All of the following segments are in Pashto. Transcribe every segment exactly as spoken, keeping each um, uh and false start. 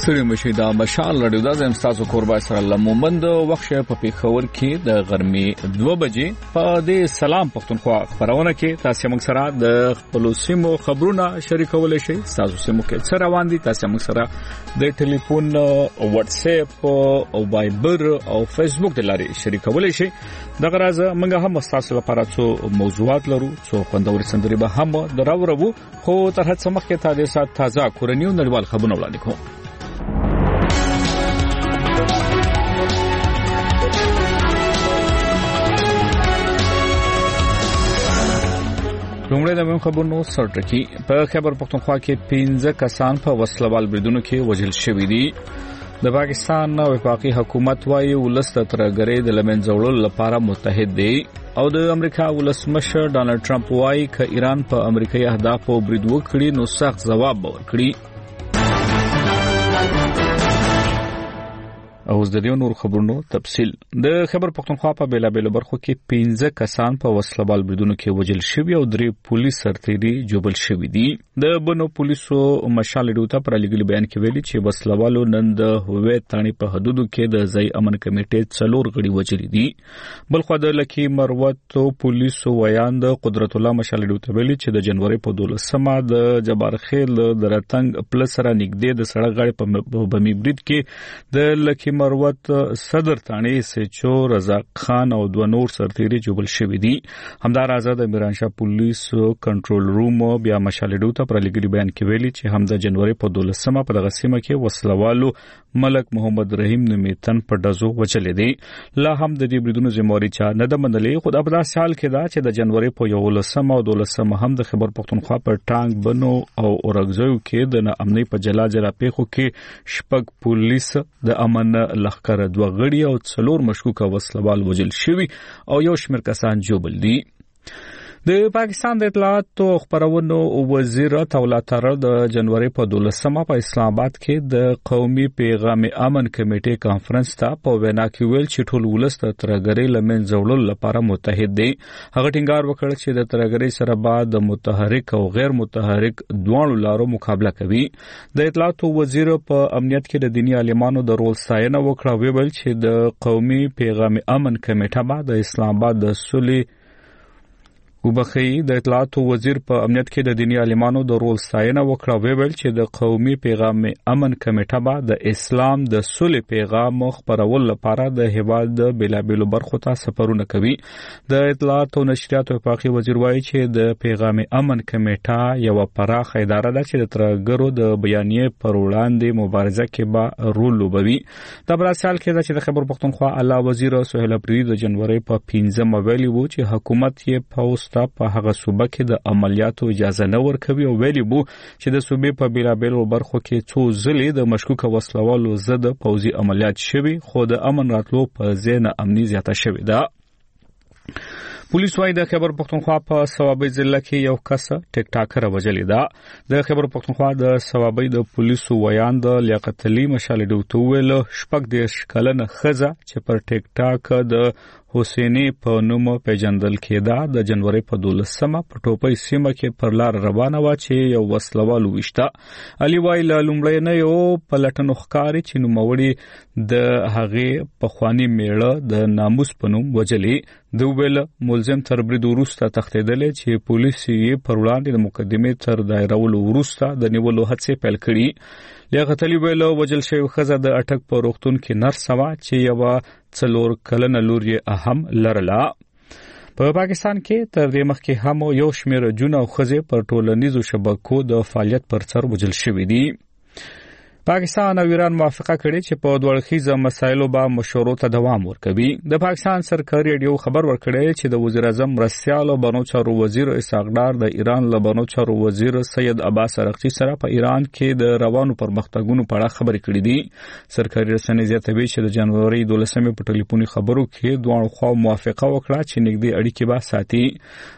ستړي مشي دا مشال رادیو د زم تاسو قربا سره لمومند وخت په پیښور کې د غرمې دوه بجې په دې سلام پښتونخوا خبرونه کې تاسو موږ سره د خپل سیمو خبرونه شریکول شي. تاسو سیمو کې څه روان دي تاسو موږ سره د ټلیفون او واتس اپ او وایبر او فیسبوک د لارې شریکول شي. دغه راز موږ هم تاسو لپاره څو موضوعات لرو څو خوندور سندري به هم دراورو خو تر هڅه مخکې تاسو تازه کورنیو نړیوال خبرونه وړاندې کوم. لومړی د مهم خبرونو سرټکی په خیبر پختونخوا کې پنځه کسان په وسلوال بریدونو کې وژل شوي دي. د پاکستان وفاقي حکومت وايي ولست ترګری د لمنځوړلو لپاره متحد دي او د امریکا ولسمشر ډانلډ ټرمپ وايي ک ایران په امریکایي اهدافو برید وکړي نو سخت ځواب ورکړي. او د دې نور خبرونو تفصيل د خبر پختونخوا په بیلابېل برخو کې پنځه کسان په وسلوال بریدونو کې وژل شوي او درې پولیس سرتیري جوړل شوي دي. د بنو پولیسو مشال ډیوټا پر لګل بیان کې ویلي چې وسلوالو نن د هویت تانی په حدودو کې د ځای امن کمیټې څلور غړي وژل دي. بل خو د لکی مروت پولیسو ویاند قدرت الله مشال ډیوټا ویلي چې د جنوري په دولسمه د جبارخیل د راتنګ پلس سره نږدې د سړک غاړې په بمی برید کې د لکی مروت صدر تانی سچو رزاق خان او دوه نور سرتیري جوړل شوي دي. همدار آزاد میرانشاه پولیس کنټرول روم بیا مشال ډیوټا پر لګلی بیان کې ویلي چې همدا جنوري په دولسمه په دغه سیمه کې وسلوالو ملک محمد رحیم نومیتن په دزو وچلې دي. لا هم د دې بریدونو ذمہواری چا نه د منلې. خو د ابدا سال کې دا چې د جنوري په یولسمه او دولسمه هم د خبر پختونخوا پر ټانګ بنو او اورګزیو کې د امنیت په جلا جلا پیښو کې شپږ پولیس د امن لخر دوه غړي او څلور مشکوک وسلوال وژل شوي او یو شمېر کسان جوړل دي. د پاکستان د اطلاعات او خبرونو وزیر تولا تر د جنوري په دولسمه په اسلام آباد کې د قومي پیغام امن کمیټې کانفرنس ته په وینا کې ویل چې ټول ولست ترګری لمن زوړل لپاره متحد دي. هغه ټینګار وکړ چې د ترګری سره بعد د متحرک او غیر متحرک دوه لارو مقابله کوي. د اطلاعات وزیر په امنیت کې د دینی عالمانو د رول ستاینه وکړه. ویل چې د قومي پیغام امن کمیټه بعد د اسلام آباد د صلح وبخي د اطلاعات وزیر په امنیت کې د دینی عالمانو د رول ستاینه وکړه. ویل چې د قومي پیغام امن کمیټه با د اسلام د صلح پیغام خبرول لپاره د هیواد د بیلابېلو برخو ته سفرونه کوي. د اطلاعات او نشریات وفاقي وزیر وایي چې د پیغام امن کمیټه یو پراخه اداره ده چې د ترګرو د بیانیې پر وړاندې مبارزه کې با رول لوبوي. د براسال کې چې د خبر پختونخوا اعلی وزیر سهیل اپریدي د جنوري په پنځمه ویلي وو چې حکومت یې پوسټ په هغه صوبه کې د عملیاتو اجازه نه ورکوي او ویلي بو چې د صوبې په بیلابېلو برخو کې څو ځلې د مشکوک وسلوالو ضد پوځي عملیات شوي خو د امن راتلو په ځای نه امني زیاته شوې ده. پولیس وايي د خبر پختونخوا په ثوابي ضلع کې یو کس ټیک ټاکر وژلې ده. د خبر پختونخوا د ثوابي د پولیسو ویاند لیاقت علي مشال ډیوټا ویل شپږ دیرش کلنه ښځه چې پر ټیک ټاک د حسینی په نوم پیژندل کېده د جنوري په دولسمه په ټوپۍ سیمه کې پر لار روانه و چې یو وسلوال وشته. علي وايي له لومړی نه یو پلټنو ښکاري چې نوموړي د هغې پخواني میړه د ناموس په نوم وژلې. د ویل ملزم تر برید وروسته تښتېدلی چې پولیس یې پر وړاندې د مقدمې تر دایرولو وروسته د نیولو هڅې پیل کړي. لیاقت علي ویل وژل شوې ښځه د اټک په روغتون کې نرسه وه چې یوه څلور کلنه لور یې هم لرله. په پاکستان کې تر دې مخکې هم یو شمېر جون او ښځې پر ټولنیزو شبکو د فعالیت پر سر وژل شوي دي. پاکستان او ایران موافقه کړې چې په دوه اړخیزه مسایلو به مشورو ته دوام ورکوي. د پاکستان سرکاري رادیو خبر ورکړی چې د وزیر اعظم مرستیال او بانو چارو وزیر اسحاق ډار د ایران له بانو چارو وزیر سید عباس ارغچی سره په ایران کې د روانو پرمختګونو په اړه خبرې کړې دي. سرکاري رسنۍ زیاتوي چې د جنوري دولسمې په ټلیفوني خبرو کې دوه خوا موافقه وکړه چې نږدې اړیکې به ساتي.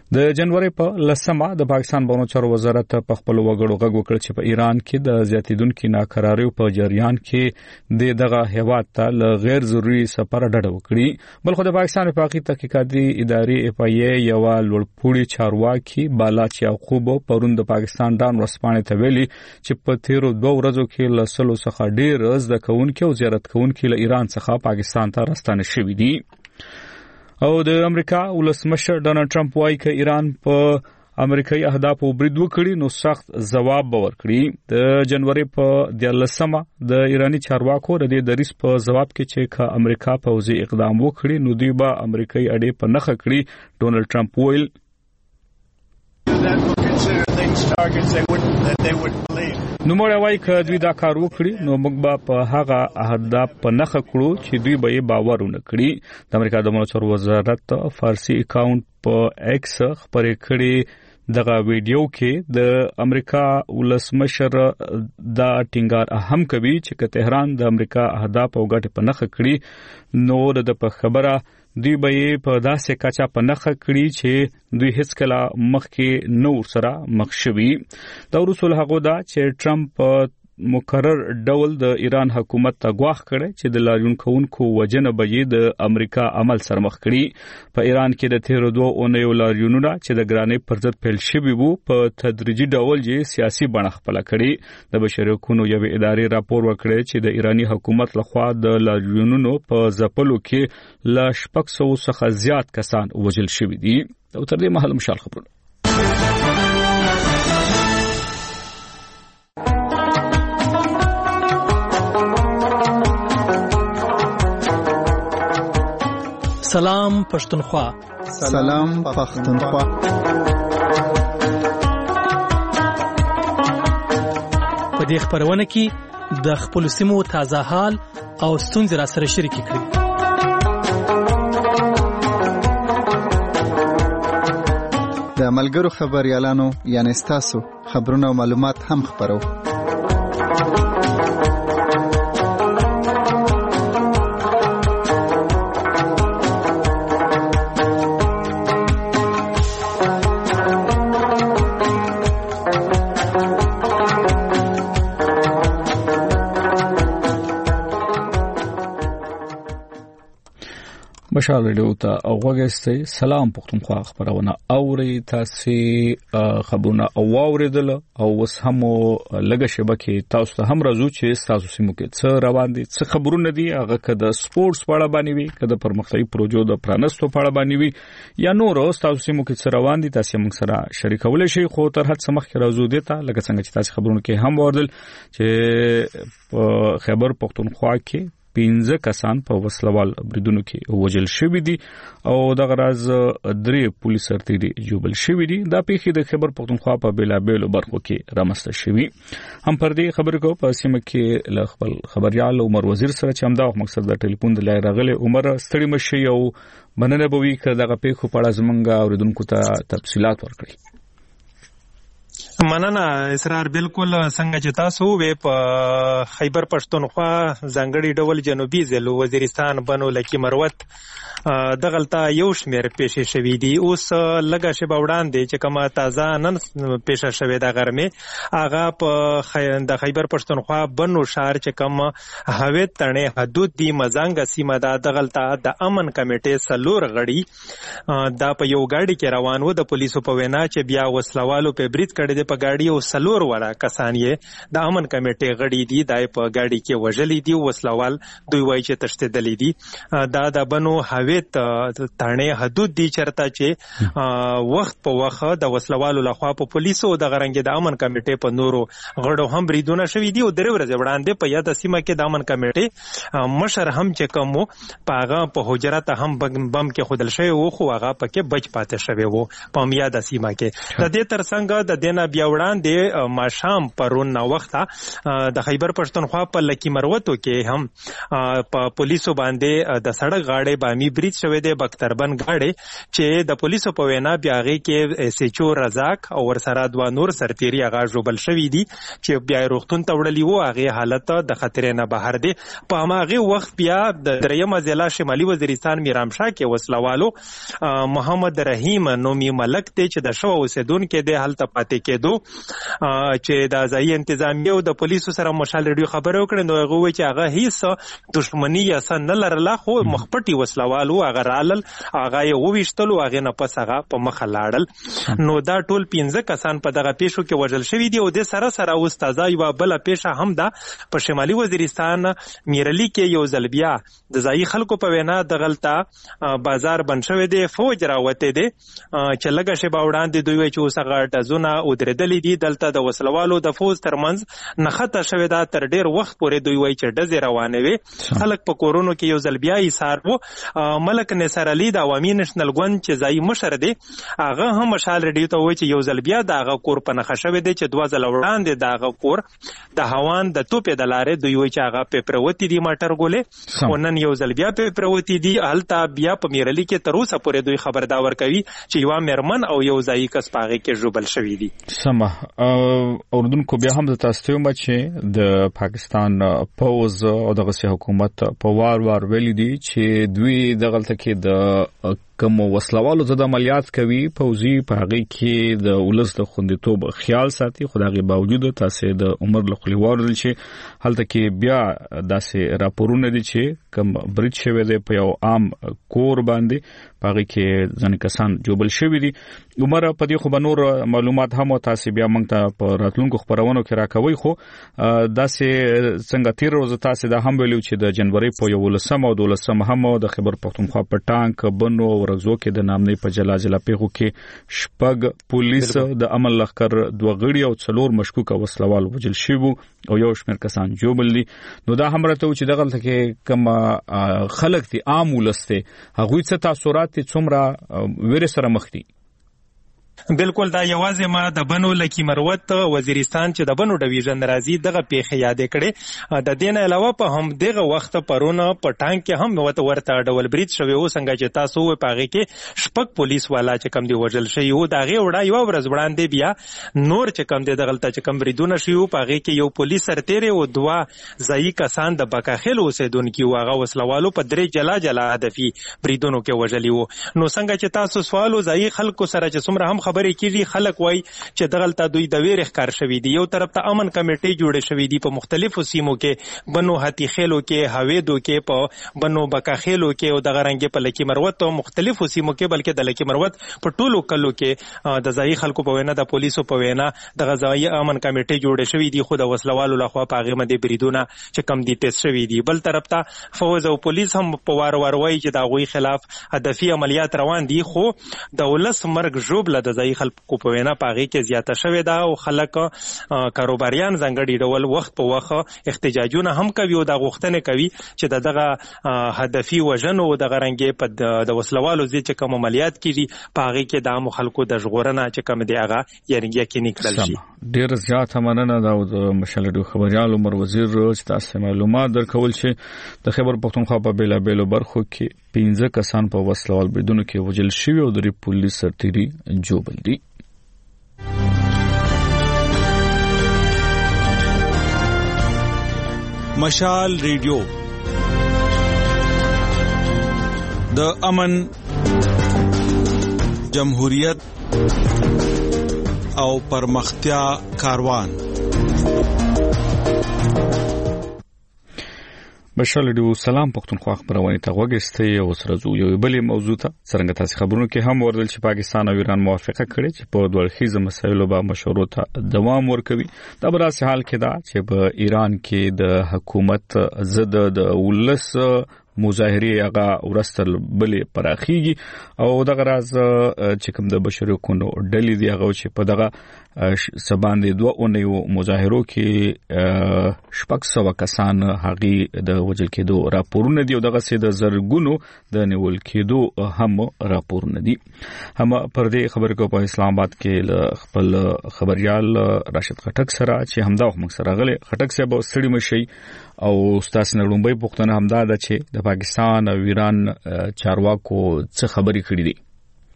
د جنوري په لسمه د پاکستان بهرنیو چارو وزارت په خپل وګړو غږ وکړ چې په ایران کې د زیاتیدونکو ناکراریو په جریان کې د دغه هیواد ته ل غیر ضروري سفر ډډه وکړي بلخو د پاکستان وفاقي تحقیقاتي ادارې اف ای ای یو لوړپوړي چارواکي بالاچ یعقوب پرون د پاکستان ډان ورسپانې ته ویلي چې په تیرو دوه ورځو کې له سلو څخه ډیر زده کوونکو او زیارت کوونکو له ایران څخه پاکستان ته راستانه شوي دي او د امریکا ولسمشر ډونالد ټرمپ وايي چې ایران په امریکایي اهدافو برید وکړي نو سخت ځواب به ورکړي د جنوري په دیارلسمه د ایرانی چارواکو د دې دریس په ځواب کې چې که امریکا پوځي اقدام وکړي نو دوی به امریکایي اډې په نخښه کړي ډونالد ټرمپ ویل نو موږ وایي چې دوی دا کار وکړي نو موږ به په هغه اهداف په نخښه کړو چې دوی به یې باور ونه کړي د امریکا د بهرنیو چارو وزارت فارسی اکاونټ په ایکس خبرې کړې دغه ویډیو کې د امریکا ولسمشر دا ټینګار اهم کوي چې که تهران د امریکا اهداف او ګټې په نخښه کړي نو د په خبره دوی به په داسې کچا په نخښه کړي چې دوی هیڅ کله مخکې نور سره مخ شوي دا رسول هغه دا چې ټرمپ مقرر ډول د ایران حکومت ته غواخ کړي چې د لاریون کوونکو وجنه به د امریکا عمل سره مخ کړي په ایران کې د تیرو دوه اونیو لاریونونه چې د ګرانۍ پر ضد پیل شوي وو په تدریجي ډول یې سیاسي بڼه خپل کړي د بشري حقوقو یو ادارې راپور ورکړی چې د ایرانی حکومت لخوا د لاریونونو په ځپلو کې ل شپږ سوه څخه زیات کسان وژل شوي دي او تر دې مهال مشال خبرونه سلام پښتونخوا سلام پښتونخوا په دې خبرونه کې د خپل سیمو تازه حال او ستونزې را سره شریک کړئ د ملګرو خبريالانو یعنی تاسو خبرونه او معلومات هم خبرو مشال ریډیو ته اوغوګستې سلام پښتونخوا خبرونه اوري تاسو خبرونه او اوریدل او وس هم لګه شبکه تاسو ته هم راځو چې تاسو سیمو کې څه روان دي څه خبرونه دي هغه کده سپورتس په اړه باندې وي کده پرمختګي پروژو د پرانستو په اړه باندې وي یا نور تاسو سیمو کې څه روان دي تاسو موږ سره شریکول شي خو تر هڅه مخکې راځو دي ته لکه څنګه چې تاسو خبرونه کې هم وردل چې خبر پښتونخوا کې پنځه کسان په وسلوال بریدونو کې وژل شوي دي او دغه راز درې پولیس سرتیري جوړل شوي دي دا پیښې د خبر پښتونخوا په بیلابېلو برخو کې رامنځته شوي هم پر دې خبرې کو په سیمه کې ل خپل خبريال عمر وزیر سره چې همدا مقصد د ټلیفون د لای راغله عمر ستړي مشي او مننه بوي چې دغه پیښو په اړه زمونږ اوریدونکو ته تفصيلات ورکړي مننه اسرار بالکل څنګه چې تاسو وې په خیبر پښتونخوا ځنګړي ډول جنوبي ضلع وزیرستان بنو لکی مروت دغلطه یو شمیر پیښې شوې دي اوس لګه شبه وړاندې چې کومه تازه نن پیښه شوې ده غرمه هغه په د خیبر پښتونخوا بنو شهر چې کوم هویت تړې حدود دی مزنګ سیمه ده دغلطه د امن کمیټې سلور غړي دا په یو گاډي کې روان وو د پولیسو په وینا چې بیا وسلوالو په برید کړي د په گاډي او سلور وړه کسان یې د امن کمیټې غړي دي دای په گاډي کې وژلې دي وسلوال دوی وایي چې تشتدلې دي دا د بنو هویت تړې حدود دي چرته چې وخت په وخت د وسلوالو لخوا په پولیسو د غرنګ د امن کمیټې په نورو غړو هم بریدونه شوي دي او درې ورځې وړاندې په یاد سیمه کې د امن کمیټې مشر هم چې کوم په هغه په حجرات هم بم کې خودل شوی وو خو هغه پکې بچ پاتې شوی وو په یاد سیمه کې د دې ترڅنګ د دینه بیا بیا وړاندې ماښام پرون نا وخته د خیبر پښتونخوا په لکی مروتو کې هم په پولیسو باندې د سړک غاړې بامي بریج شوی دی بختربن غاړې چې د پولیسو په وینا بیا هغې کې سیچو رزاق او ورسره دوه نور سرتیري هغه ژوبل شوي دي چې بیا روغتون ته وړلي وو. هغې حالت د خطرې نه بهر دی. په هماغې وخت بیا د دریمه ضلع شمالي وزیرستان میرامشاه کې وسلوالو محمد رحیم نومي ملک دی چې د شوه اوسېدونکی دی هلته پاتې کېدو چې د ځایي انتظامیې او د پولیسو سره مشال ریډیو خبرې وکړې نو هغه وویل چې هغه هیڅ دښمني یا څه نه لرله خو مخپټي وسلوالو هغه رالل هغه یې وویشتلو هغې نه پس هغه په مخه لاړل. نو دا ټول پنځه کسان په دغه پیښو کې وژل شوي دي او د سره سره اوس تازه یوه بله پیښه هم ده په شمالي وزیرستان میرلي کې یو ځل بیا د ځایي خلکو په وینا دغلته بازار بند شوی دی فوج راوتی دی چې لږه شیبه وړاندې دوی وایي چې اوس هغه ډزونه ودرېدلي دي دلته د وسلوالو د فوج ترمنځ نښته شوې ده تر ډېر وخت پورې دوی وایي چې ډزې روانې وې خلک په کورونو کې یو ځل بیا ایثار و. ملک نصر علي د عوامي نشنل ګوند چې ځایي مشر دی هغه هم مشال ریډیو ته وایي چې یو ځل بیا د هغه کور په نښه شوی دی چې دوه ځله وړاندې د هغه کور د هوان د توپې د لارې دوی وایي چې هغه پیپروتي دي ماټر ګولې او نن یو ځل بیا پیپروتي دي. هلته بیا په میرلي کې تر اوسه پورې دوی خبردار ورکوي چې یوه میرمن او یو ځایي کس په هغې کې ژوبل شوي دي. سمه اردوونکو بیا هم د تاسو ته وایم چې د پاکستان پوز او دغسې حکومت په وار وار ویلي دي چې دوی دغلته کې د کوم وسلوالو ضد عملیات کوي پوځي په هغې کې د ولس د خوندیتوب خیال ساتي خو د هغې باوجود تاسې د عمر له خولې واورېدل چې هلته کې بیا داسې راپورونه دي چې کوم برید شوی دی په یو عام کور باندې په هغې کې ځینې کسان جوبل شوي دي. عمر په دې خو به نور معلومات هم تاسې بیا موږ ته په راتلونکو خپرونو کې راکوئ خو داسې څنګه تېره ورځ تاسې دا هم ویلي چې د جنورۍ په یولسمه او دولسمه هم د خیبر پښتونخوا په ټانک بنو ورغزو کې د نامنۍ په جلا جلا پیښو کې شپږ پولیس د امن لښکر دوه غړي او څلور مشکوکه وسلوال وژل شوي او یو شمېر کسان جوبل دي. نو دا هم راته و چې دغلته کې کوم خلک دي عام ولس دی هغوی څه تاثرات دي څومره ویرې سره مخ دي؟ بالکل دا یوازې ما د بنو لکی مروت وزیرستان چې د بنو ډویژن راځي دغه پیښې یادې کړې. د دې نه علاوه په هم دغه وخت پرون په ټانک کې هم ورته ورته ډول برید شوی و څنګه چې تاسو وې په هغې کې شپږ پولیس والا چې کم دي وژل شوي وو د هغې وړا یوه ورځ وړاندې بیا نور چې کم دي دغلته چې کم بریدونه شوي وو په هغې کې یو پولیس سرتیری و دوه ځایي کسان د بکاخیل اوسېدونکي وو هغه وسلوالو په درې جلا جلا هدفي بریدونو کې وژلي وو. نو څنګه چې تاسو سوال و ځایي خلکو سره چې څومره هم خبرې کېږي خلک وایي چې دغلته دوی د ویرې ښکار شوي دي. یو طرف ته امن کمیټې جوړې شوي دي په مختلفو سیمو کې بنو هاتي خیلو کې هویدو کې په بنو بکاخیلو کې او دغه رنګې په لکي مروت او مختلفو سیمو کې بلکې د لکي مروت په ټولو کلو کې د ځایي خلکو په وینا د پولیسو په وینا دغه ځایي امن کمیټې جوړې شوي دي خو د وسلوالو لخوا په هغې باندې بریدونه چې کم دي تیز شوي دي. بل طرف ته فوج او پولیس هم په وار وار وایي چې د هغوی خلاف هدفي عملیات روان دي خو د ولس مرګ ژوبله د ځایي خلکو په وینا په هغې کې زیاته شوې ده او خلک کاروباریان ځانګړي ډول وخت په وخت احتجاجونه هم کوي او دا غوښتنې کوي چې د دغه هدفي وژنو او دغه رنګې په د وسلوالو ضد چې کوم عملیات کېږي په هغې کې د عامو خلکو د ژغورنه چې کوم دی هغه یعنې یقیني کړل شي. ډېره زیاته مننه دا د مشال ریډیو خبریال عمر وزیر چې تاسو معلومات درکول چې د خیبر پښتونخوا په بېلابېلو برخو کې پنځه کسان په وسلوال بریدونو کې وژل شوي او درې پولیس سرتیري جوبل دي. مشال ریډیو د امن جمهوریت او پرمختیا کاروان. مشال ریډیو سلام پښتونخوا خبرونه ته وګورئ او سره زو یو بلې موضوع ته څنګه تاسو خبرونه کې هم وردل چې پاکستان او ایران موافقه کړې چې په دوه اړخیزه مسایلو باندې مشورو ته دوام ورکوي. دا په داسې حال کې ده چې په ایران کې د حکومت ضد د ولس مظاهره هغه ورستل بلې پراخيږي او دغه راز چې کوم د بشري حقوقو ډلې دی هغه چې په دغه سباندې دوه اونیو مظاهرو کې شپږ سوه کسان هغه د وجل کېدو راپورونه دي او دغه سي د زرګونو د نیول کېدو هم راپورونه دي. هم پر دې خبرې کو په اسلام آباد کې خپل خبريال راشد خټک سره چې همدا وخت سره غلي خټک صاحب سړي مشي او استاد نړومبي پښتنه همدا ده چې د پاکستان او ایران چارواکو څه خبرې کړې دي.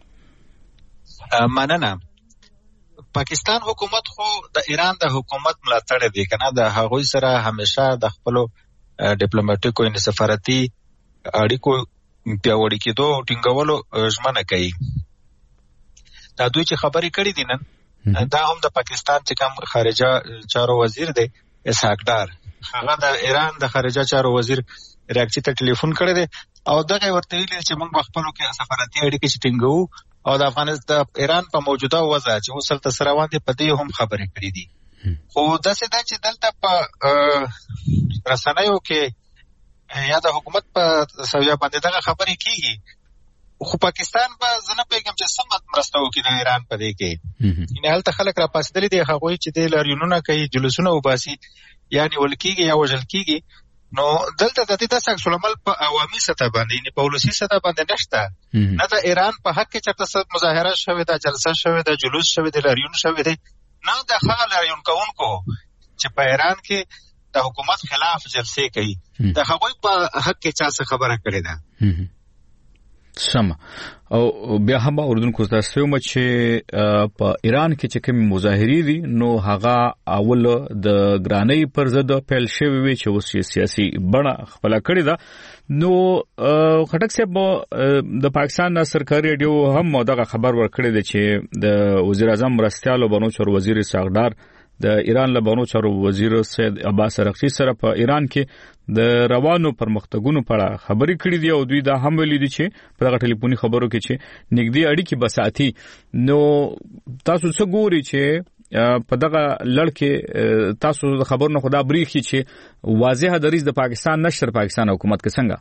مننه. پاکستان حکومت خو د ایران د حکومت ملاتړ دی کنه، د هغوی سره همیشه د خپل ډیپلوماټیکو او سفارتي اړیکو پیاوړي کېدو او ټینګولو ژمنه کوي. دا دوی چې خبرې کړې دي نن، دا هم د پاکستان چې کوم خارجه چارو وزیر دی اسحاق ډار، هغه د ایران د خارجه چارو وزیر راکچی ته ټلیفون کړی دی او دغه ورته ویل چې موږ خپلو کې سفارتي اړیکې چې ټینګو او د افغانستان د ایران په موجوده وضع چې اوس تل سره وانه په دې هم خبرې کړې دي. خو دا څه دا چې دلته په رسنیو کې یا د حکومت په سویا باندې دغه خبرې کیږي، خو پاکستان به زنه پیغام چې سمت مرسته وکړي د ایران په دې کې. ان هلته خلک را پاسدلې دي، هغه چې د لاریونونو کوي، جلوسونه وباسي، یعنی ولکیږي یا وجل کیږي. نو دلته د دې د ساکس العمل په عوامي سطح باندې نه په ولسی سطح باندې نشته. نه د ایران په حق کې چرته مظاهره شوه، د جلسه شوه، د جلوس شوه، د لاریون شوه دي، نه د هغه لاریون کوونکو چې په ایران کې د حکومت خلاف جلسې کوي د هغوی په حق کې چا څه خبره کړې ده. سم. او بیا هم اردوونکو تاسو هم چې په ایران کې چې کوم مظاهرې دي نو هغه اول د ګرانۍ پر ضد پیل شوی وي چې اوس سیاسي بڼه خپل کړی ده. نو خټک صاحب د پاکستان سرکاري رادیو هم دغه خبر ورکړی دی چې د وزیر اعظم مرستيال بنو چور وزیر اسحاق ډار د ایران له بنو چارو وزیر سید عباس رقشی سره په ایران کې د روانو پرمختګونو په اړه خبرې کړې دي او دوی دا هم ویلي دي چې په دغه ټلیفوني خبرو کې چې نږدې اړیکې بساتي. نو تاسو څه ګوري چې په دغه لړ کې تاسو د خبرونو خدا بریخي چې واضح دریځ د پاکستان نشر پاکستان حکومت کې څنګه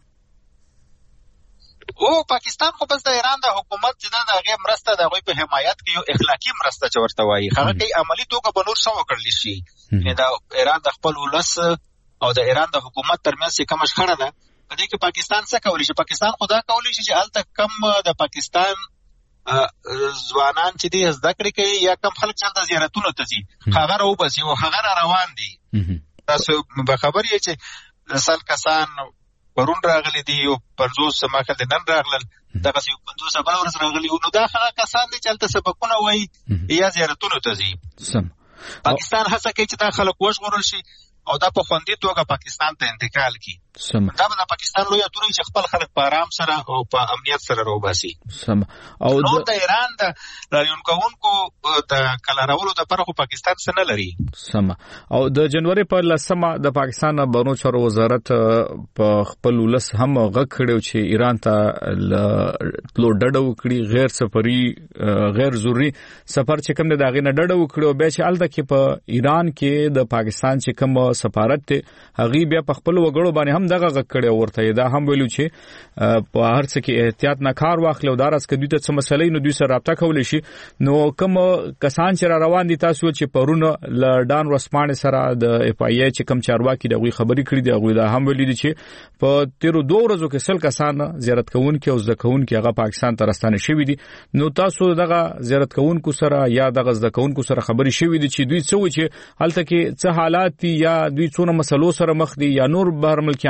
او پاکستان خو بس د ایران د حکومت چې د هغه مرسته د هغه په حمایت کې یو اخلاقی مرسته چورته وایي، هغه کې عملی توګه بنور سو کړل شي. یعنی د ایران د خپل ولس او د ایران د حکومت ترمنځ کوم شخړه ده، په دې کې پاکستان څه کولی شي؟ پاکستان خدا کولی شي چې الته کم د پاکستان ځوانان چې دي زده کړې کوي یا کم خلک چې د زیارتونو ته ځي هغه راو بس یو هغه روان دي. تاسو به خبر یې چې سل کسان پرون راغلي دي او پنځوس ماخه د نن راغلل، دغه یو پنځوس بل ورځ راغلي نو دا هغه کسان دي چې الته سبقونه وایي یا زیارتونو ته ځي. سم. پاکستان هڅه کوي چې دا خلک وژغورل شي او دا په خوندي توګه پاکستان ته انتقال کی. سم. دا به پاکستان لوی اتوري چې خپل خلک په آرام سره او په امنیت سره روباسي. سم. او د ایران د لاریون کوونکو د کلارولو د پرخو پاکستان سره نه لري. سم. او د جنوري په لسمه د پاکستان بنو چارو وزارت په خپل ولس هم غږ کړو چې ایران ته لو ډډه وکړي، غیر سفري غیر ضروري سفر چې کوم د داغې نه ډډه وکړو. بیا چې الته کې په ایران کې د پاکستان چې کوم سفارت هغه بیا په خپل وګړو باندې هم دغه غږ کړی ورته دا هم ویلو چې په هر څه کې احتیاط نه کار واخلو، دا راس کدي ته څه مسلې نو دوی سره رابطه کولی شي. نو کوم کسان چې را روان دي تاسو چې پرونه ل ډان رسمانه سره د اف ای ای چې کوم چارواکي دغه خبرې کړې دي هغه دا هم ویلي دي چې په تیرو دوه ورځو کې سل کسان زیارت کوونکي او زده کوونکي هغه پاکستان ته راستانه شوي دي. نو تاسو دغه زیارت کوونکو سره یا دغه زده کوونکو سره خبرې شوي دي چې دوی څه و چې هلته کې څه حالات دي یا دوی څونه مسلو سره مخ دي یا نور بهر ملکیان؟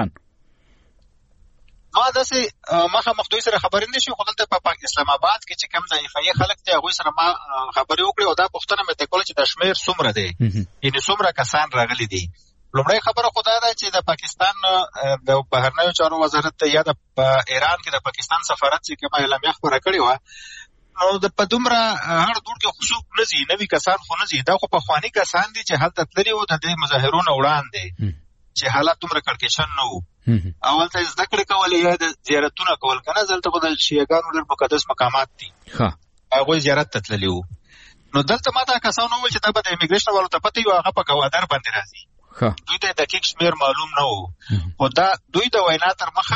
ما داسې مخه مخدوی سره خبرې نشي، خو دلته په اسلام آباد کې چې کم ضعیفه خلک دي هغه سره ما خبرې وکړې او دا پوښتنه مې ته کوله چې د شمیر څومره دی، یعنی څومره کسان راغلي دي. لومړی خبره خو دا ده چې د پاکستان د بهرنیو چارو وزارت یا د ایران کې د پاکستان سفارت چې کومه اعلامیه خپره کړې وه نو د په دومره هر دوړ کې خصوص نه ځي، نوي کسان خو نه ځي، دا خو پخواني کسان دي چې هلته تللي وو د دې مظاهرونو وړاندې چې حالات دومره کړکېچن نه وو. اول ته زده کړې کولې یا د زیارتونه کول کنه دلته خو د شیعاګانو ډېر مقدس مقامات دي، هغوی زیارت ته تللي وو. نو دلته ما دا کسان وویل چې دا به د امیګریشن والو ته پته وي هغه په ګوادر باندې راځي، دوی ته دقیق شمیر معلوم نه وو. خو دا دوی د وینا تر مخه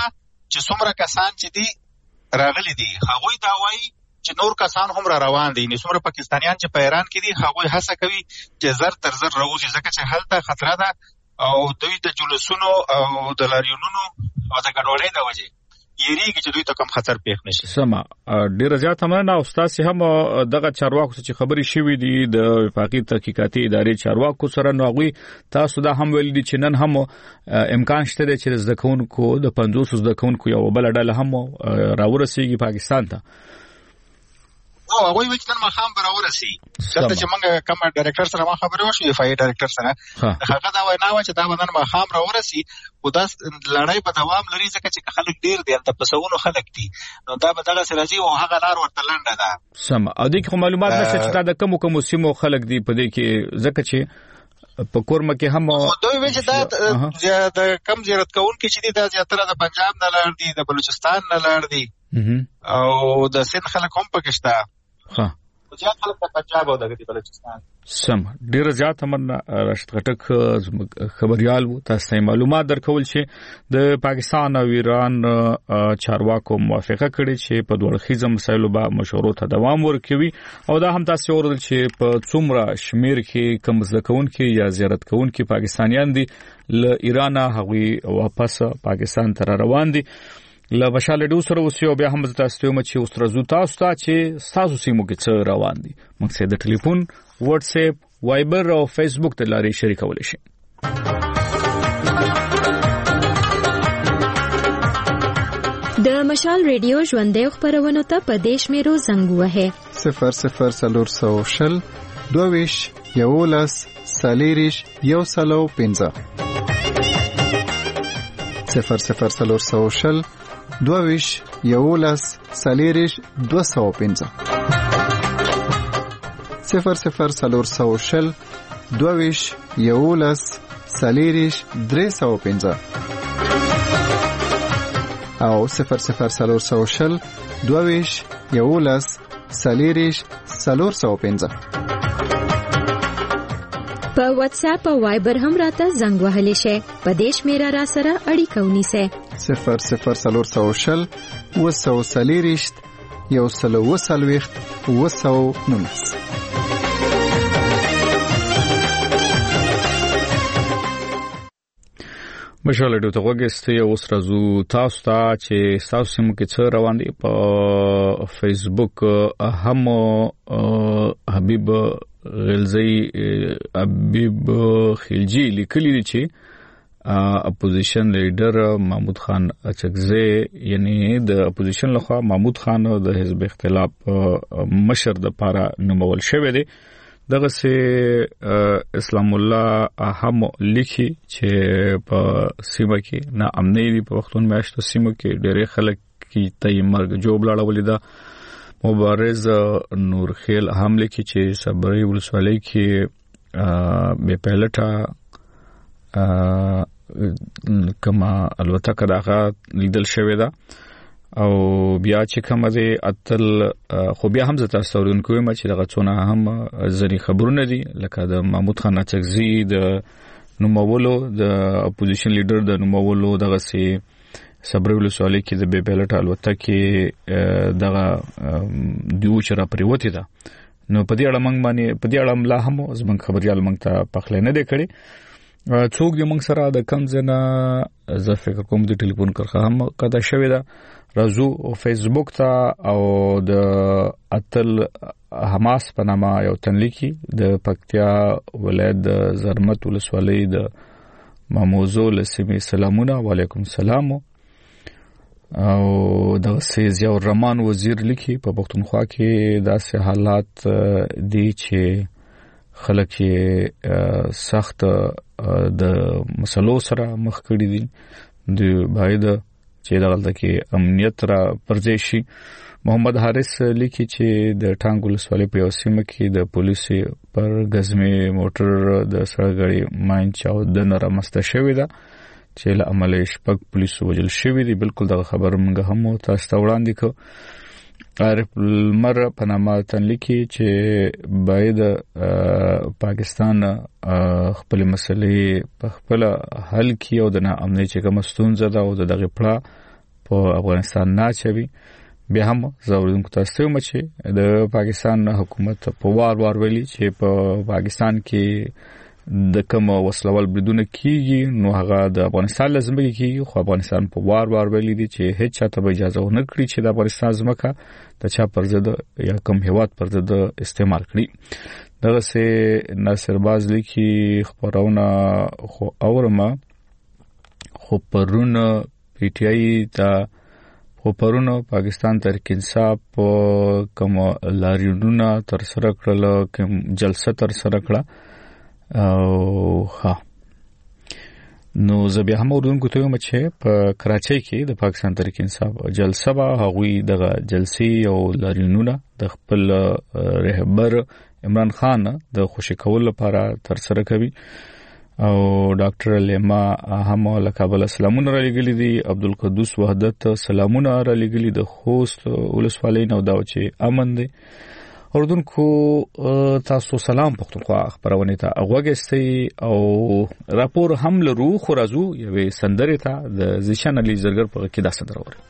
چې څومره کسان چې دي راغلي دي هغوی دا وایي چې نور کسان هم را روان دي. نو څومره پاکستانیان چې په ایران کې دي هغوی هڅه کوي چې زر تر زر راوځي، ځکه چې هلته خطره ده او دوی د جلوسونو او د لاریونونو او د ګډوډۍ د وجې یریږي چې دوی ته کوم خطر پیښ نشي. سمه ډیره زیاته مننه. او تاسو هم دغه چارواکو چې خبري شوې دي د وفاقي تحقیقاتي ادارې چارواکو سره، نو غوي تاسو دا هم ویل دي چې نن هم امکان شته چې زده کوونکو د پنځوس زده کوونکو یو بل ډله هم راورسیږي پاکستان ته. او هغه وی چې نن مخام براورسي. دلته چې موږ کوم ډایرکټر سره ما خبرې وشو، اف آی ډایرکټر سره هغه دا وینا و چې دا نن مخام راورسي، او دا لړۍ په دوام لري ځکه چې خلک ډیر دي، البته پسونو خلک دي، نو دا به دغه سره او هغه لار ورته لنډه ده. سم. او د کوم معلومات نشته چې دا د کوم کوم سیمو خلک دي په دې کې، ځکه چې په کورمه کې هم دوی وی چې دا د کم زیارت کوونکي چې دي دا زیاتره د پنجاب نه لار دي، د بلوچستان نه لار دي، او د سند خلک هم پکې شته. ها زیات خلک د پنجاب او د بلوچستان. سم. ډیر زیات من راشد غټک خبريال وو تاسو معلومات درکول چې د پاکستان او ایران چارواکو موافقه کړې چې په دوه اړخیزه مسایلو باندې مشورو ته دوام ورکوي، او دا هم تاسو اوردل چې په څومره شمیر کې کم ځکونکو یا زیارت کوونکو پاکستانیان دي له ایران هغوی واپس پاکستان ته روان دي. له بشاله ډو سره وسیو بیا هم تاسو ته چې اوسترزو تاسو ته چې تاسو سیمو کې څه روان دي. موږ سره د ټلیفون، واتس اپ، وایبر او فیسبوک ته لاري شریکول شي. د مشال ریډیو ژوندې خبرونه ته په دیش میرو زنګ وه صفر صفر سلور سو شل دویش یولس سالیریش یو سلو پنځه صفر صفر سلور سو شل دویش یولس سالیریش دو سو پنځه صفر صفر سلور سو شل دویش یولس سالیریش درې سو پنځه او صفر صفر سلور سو شل دویش یولس سالیریش سلور سو پنځه. په واتس اپ او وایبر هم راته زنګ وهلی شي. په دیش میرا را سره اړیکه ونیسه صفر صفر سلور سو شل وسو سالیریشت یو سلو وسلويخت وسو نونس. مشاله ډو ته وګستې اوس راځو تاسو ته چې تاسو سیمو کې څه روان دي. په فیسبوک هم حبیب غلزی حبیب خلجی لیکلی دي چې اپوزیشن لیډر محمود خان اچکزی یعنی د اپوزیشن لخوا محمود خان د حزب اختلاف مشر د پاره نومول شوی دی. دغه سه اسلام الله هم لیکي چې په سیمه کې نه امنی دی، په وختونو میاشتو سیمه کې ډېر خلک کی ته مرګ جوړ لاړولې ده. مبارز نورخیل هم لیکي چې صبري ولسوالۍ کې به پهلټه کما الوتکه دغه لیدل شوې ده، او بیا چې کوم دي اتل خو بیا هم زته ستورونکو ما چې دغه څونه هم زری خبرونه دي، لکه د محمود خان اچکزی د نومولو د اپوزیشن لیډر د نومولو دغه سي صبري ولسوالۍ کې د بیبلټ الوتکه دغه دیو چې را پریوتی ده. نو په دې اړه موږ باندې په دې اړه ملا هم زموږ خبريال موږ ته پخله نه دی کړی. څوک دې موږ سره د کم ځنه زه فکر کوم د ټلیفون کرخه هم قدا شوې ده. راځو فیسبوک ته او د اتل حماس په نامه یو تنلیکي د پکتیا ولایت د زرمت ولسوالۍ د ماموزو لسمي سلامونه. وعلیکم السلام. او د سیزیا رحمان وزیر لیکي په پښتونخوا کې داسې حالات دي چې خلک یې سخت د مسلو سره مخ کړي دي. د باید چې دغلته کې امنیت را پرځې شي. محمد حارث لیکي چې د ټانګ ولسوالۍ په یو سیمه کې د پولیسو پر غزمه موټر د سړګړی ماین چاو د نرمسته شوې ده چې له عمله شپږ پولیسو وجل شوې دي. بالکل دغه خبر موږ هم تاسو ته وړاندې کوو. عارف المر په نامه تنلیکي چې باید پاکستان خپل مسلې په خپل حل کړي او د امنیت چې کوم ستونزه ده او دغه پړه په افغانستان نه چوي. بیا هم زوردونکو تاسو هم چې د پاکستان حکومت په وار وار ویلي چې په پاکستان کې د کوم وسلوال بریدونه کیږي نو هغه د افغانستان لازمي کیږي، خو افغانستان په وار وار ویلي دي چې هیڅ چاته به اجازه ونه کړي چې د افغانستان ځمکه د چا پر ضد یا کوم هیواد پر ضد استعمال کړي. دغه سه ناصر باز لیکي خبرونه خو اورما خو پرونه پی ټ آی ته خو پرونه پاکستان تحریک انصاف کوم لاریونونه تر سره کړل، کوم جلسه تر سره کړه او ها نو زبیا هم اردن کوته یم چې په کراچۍ کې د پاکستان تحریک انصاف جلسه با هغوی دغه جلسې او لاریونونه د خپل رهبر عمران خان د خوشی کول لپاره تر سره کوي او ډاکټر لیما هم له کابل سلامونه را لګلې دي، عبدالقدوس وحدت سلامونه را لګلې د خوست ولسوالۍ نو دا چې امن دي. اردن کو تاسو سلام پختونخوا خبرونه ته اغوګستي او راپور هم لرو خو راځو یوې سندره ته د زیشان علي زرګر په کې دا سندره وره.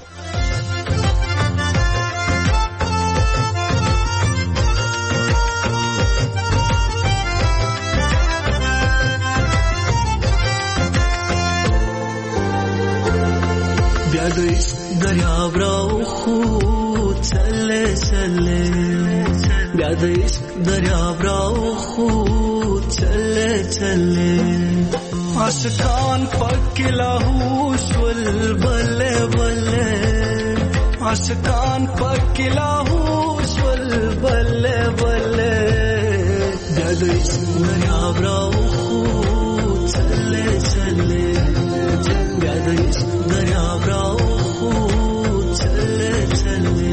بیا د دریاب راو خو چلے چلے بیا د دریاب راو خو چلے چلے عاشقان پکلا هو شول بلے بلے عاشقان پکلا هو شول بلے بلے بیا د دریاب راو خو چلے چلے بیا د دریاب راو خو چلے چلے